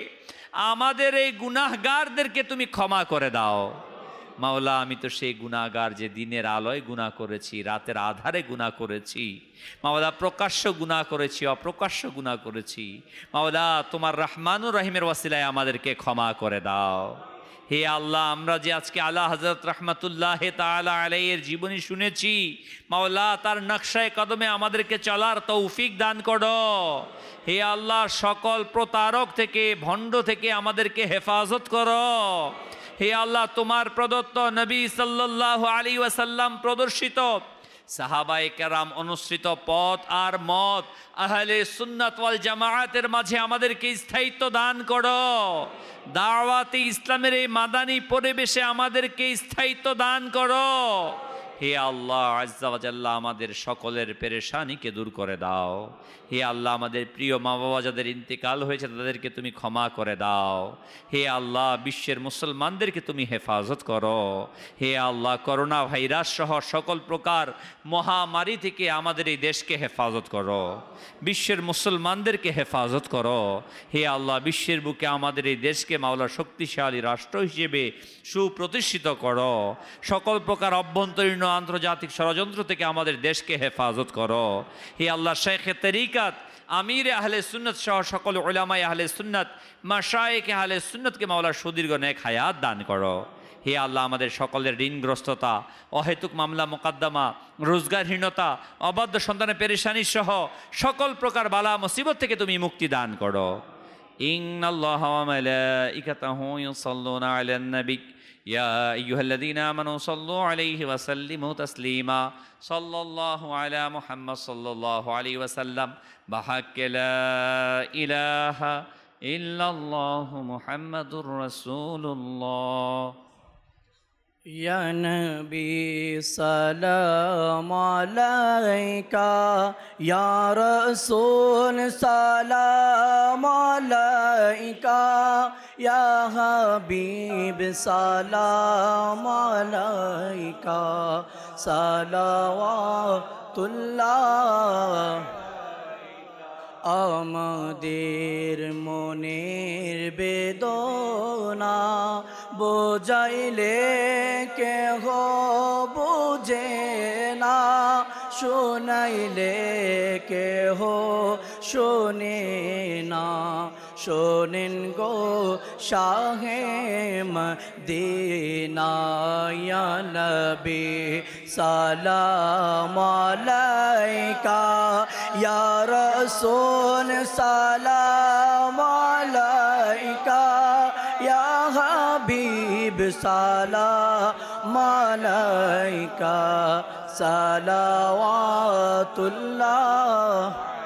আমাদের এই গুনাহগারদেরকে তুমি ক্ষমা করে দাও। মাওলা আমি তো সেই গুনাহগার যে দিনের আলোয় গুনাহ করেছি, রাতের আধারে গুনাহ করেছি মাওলা, প্রকাশ্য গুনাহ করেছি, অপ্রকাশ্য গুনাহ করেছি মাওলা, তোমার রহমানুর রহিমের ওয়াসিলায় আমাদেরকে ক্ষমা করে দাও। হে আল্লাহ, আমরা যে আজকে আলা হযরত রহমাতুল্লাহ তাআলা আলাইহির জীবনী শুনেছি মাওলা, তার নকশায় কদমে আমাদেরকে চলার তৌফিক দান করো। হে আল্লাহ, সকল প্রতারক থেকে, ভণ্ড থেকে আমাদেরকে হেফাজত করো। হে আল্লাহ, তোমার প্রদত্ত নবী সাল্লাল্লাহু আলাইহি ওয়াসাল্লাম প্রদর্শিত, সাহাবায়ে কেরাম অনুসৃত পথ আর মত আহলে সুন্নাত ওয়াল জামাআতের মাঝে আমাদেরকে স্থায়িত্ব দান করো। দাওয়াতে ইসলামের এই মাদানী পরিবেশে আমাদেরকে স্থায়িত্ব দান করো। হে আল্লাহ আজ্জা ওয়া জাল্লা, আমাদের সকলের পেরেশানিকে দূর করে দাও। হে আল্লাহ, আমাদের প্রিয় মা বাবা যাদের ইন্তেকাল হয়েছে তাদেরকে তুমি ক্ষমা করে দাও। হে আল্লাহ, বিশ্বের মুসলমানদেরকে তুমি হেফাজত করো। হে আল্লাহ, করোনা ভাইরাস সহ সকল প্রকার মহামারী থেকে আমাদের এই দেশকে হেফাজত করো, বিশ্বের মুসলমানদেরকে হেফাজত করো। হে আল্লাহ, বিশ্বের বুকে আমাদের এই দেশকে মাওলা শক্তিশালী রাষ্ট্র হিসেবে সুপ্রতিষ্ঠিত করো। সকল প্রকার অভ্যন্তরীণ আন্তর্জাতিক ষড়যন্ত্র থেকে আমাদের দেশকে হেফাজত করো। হে আল্লাহ, শেখে তরিকাত, আমির আহলে সুন্নত সহ সকল উলামায়ে আহলে সুন্নত, মাশায়েখ আহলে সুন্নতকে মাওলা সুদীর্ঘ নেক হায়াত দান করো। হে আল্লাহ, আমাদের সকলের ঋণগ্রস্ততা, অহেতুক মামলা মোকদ্দমা, রোজগারহীনতা, অবাধ্য সন্তানের পেরেশানি সহ সকল প্রকার বালা মুসিবত থেকে তুমি মুক্তি দান করো। ইন্নাল্লাহা ওয়া মালাইকাতাহু ইউসাল্লুনা আলান নবী ইয়া আইয়ুহাল্লাযীনা আমানু সাল্লু আলাইহি ওয়া সাল্লিমু তাসলিমা সাল্লাল্লাহু আলা মুহাম্মদ সাল্লাল্লাহু আলাইহি ওয়া সাল্লাম বিহাক্কি লা ইলাহা ইল্লাল্লাহু মুহাম্মাদুর রাসূলুল্লাহ। या नबी सलाम अलैका, या रसूल सलाम अलैका, या हबीब सलाम अलैका, सलावातुल्लाह। আমাদের মনের বেদনা বোঝাইলে কেহ বুঝে না, শোনাইলে কেহ শোনে না। শোনেন গো শাহে মদিনা, ইয়া নবী সালাম আলাইকা, ইয়া রাসূল সালাম আলাইকা, ইয়া হাবিব সালাম আলাইকা, সালাওয়াতুল্লাহ।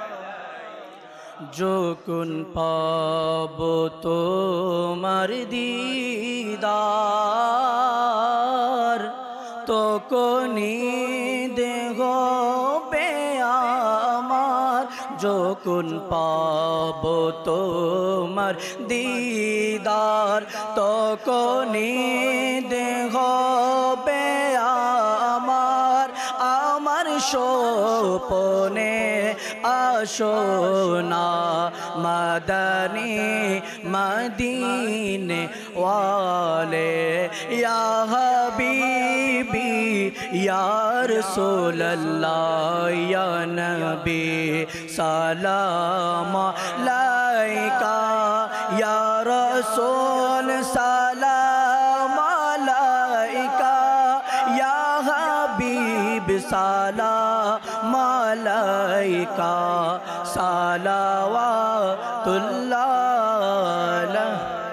যখন পাবো তোমার দিদার, তখনই দেহ বে আমার। যখন পাবো তোমার দিদার, তখনই দেহ বে আমার। আমার স্বপ্নে আসোনা মাদানী মদিনে ওয়ালে, ইয়া হাবিবি ইয়া রাসূলুল্লাহ, ইয়া নবী সালাম আলাইকা, ইয়া রাসূল সালাম আলাইকা, ইয়া হাবিব সালাম আলাইকা, সালাওয়াতুল্লাহ।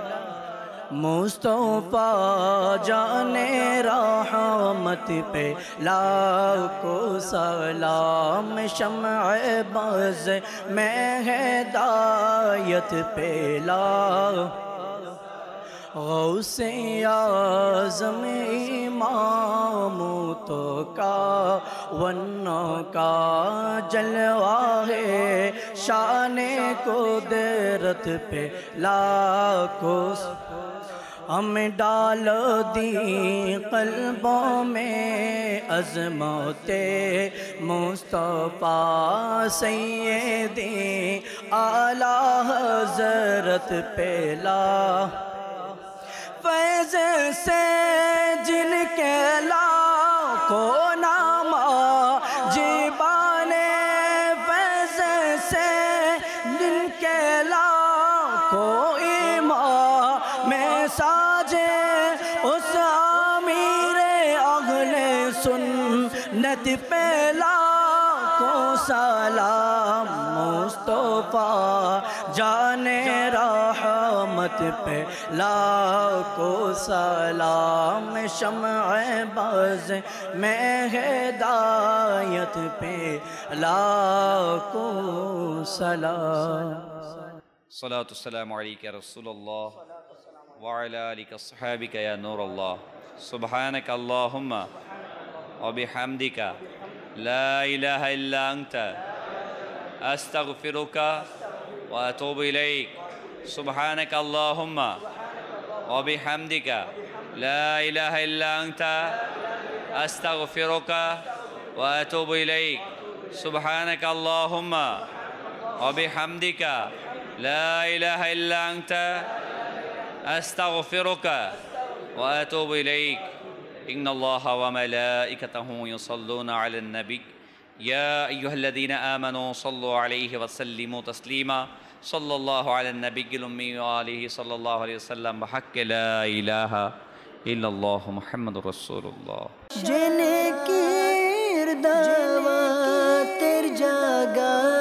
मुस्तफ़ा जाने रहमत पे लाखों सलाम, शम्अ बज़ में हिदायत पे ला। गौसे आज़म इमामो तो का वन्नो का जलवा है, शान कुदरत पे लाखों। हमें डाल दी क़ल्बों में अज़मते मुस्तफ़ा सैयदी आला हज़रत पेला फैज़ से जिनके लाखों नामा जीबाने फैज़ से जिनके लाखों ईमान में साजे उस अमीरे अहले सुन्नत पेला को सलाम मुस्तफ़ा जाने रहमत पे लाखो सलाम शम्अ बज़ में हिदायत पे लाखो सलाम। सलातु सलामु अलैका या रसूलल्लाह व अला आलिका अस्हाबिका या नूरल्लाह सुब्हानका अल्लाहुम्मा व बिहम्दिका ला इलाहा इल्ला अंता अस्तगफिरुका व अतूबु इलैक सुब्हानका अल्लाहुम्मा व बिहम्दिका ला इलाहा इल्ला अंता अस्तगफिरुका व अतूबु इलैक सुब्हानका अल्लाहुम्मा व बिहम्दिका ला इलाहा इल्ला अंता अस्तगफिरुका व अतूबु इलैक इन्नल्लाहा व मलाइकतहु युसल्लूना अलन नबी या अय्युहल्लज़ीना आमनू सल्लु अलैहि व सल्लिमू तस्लीमा सल्लल्लाहु अलैहि नबिय्यिल उम्मी व आलिहि सल्लल्लाहु अलैहि वसल्लम बहक़्क़ि ला इलाहा इल्लल्लाह मुहम्मदुर रसूलुल्लाह। जिनकी दावत जगा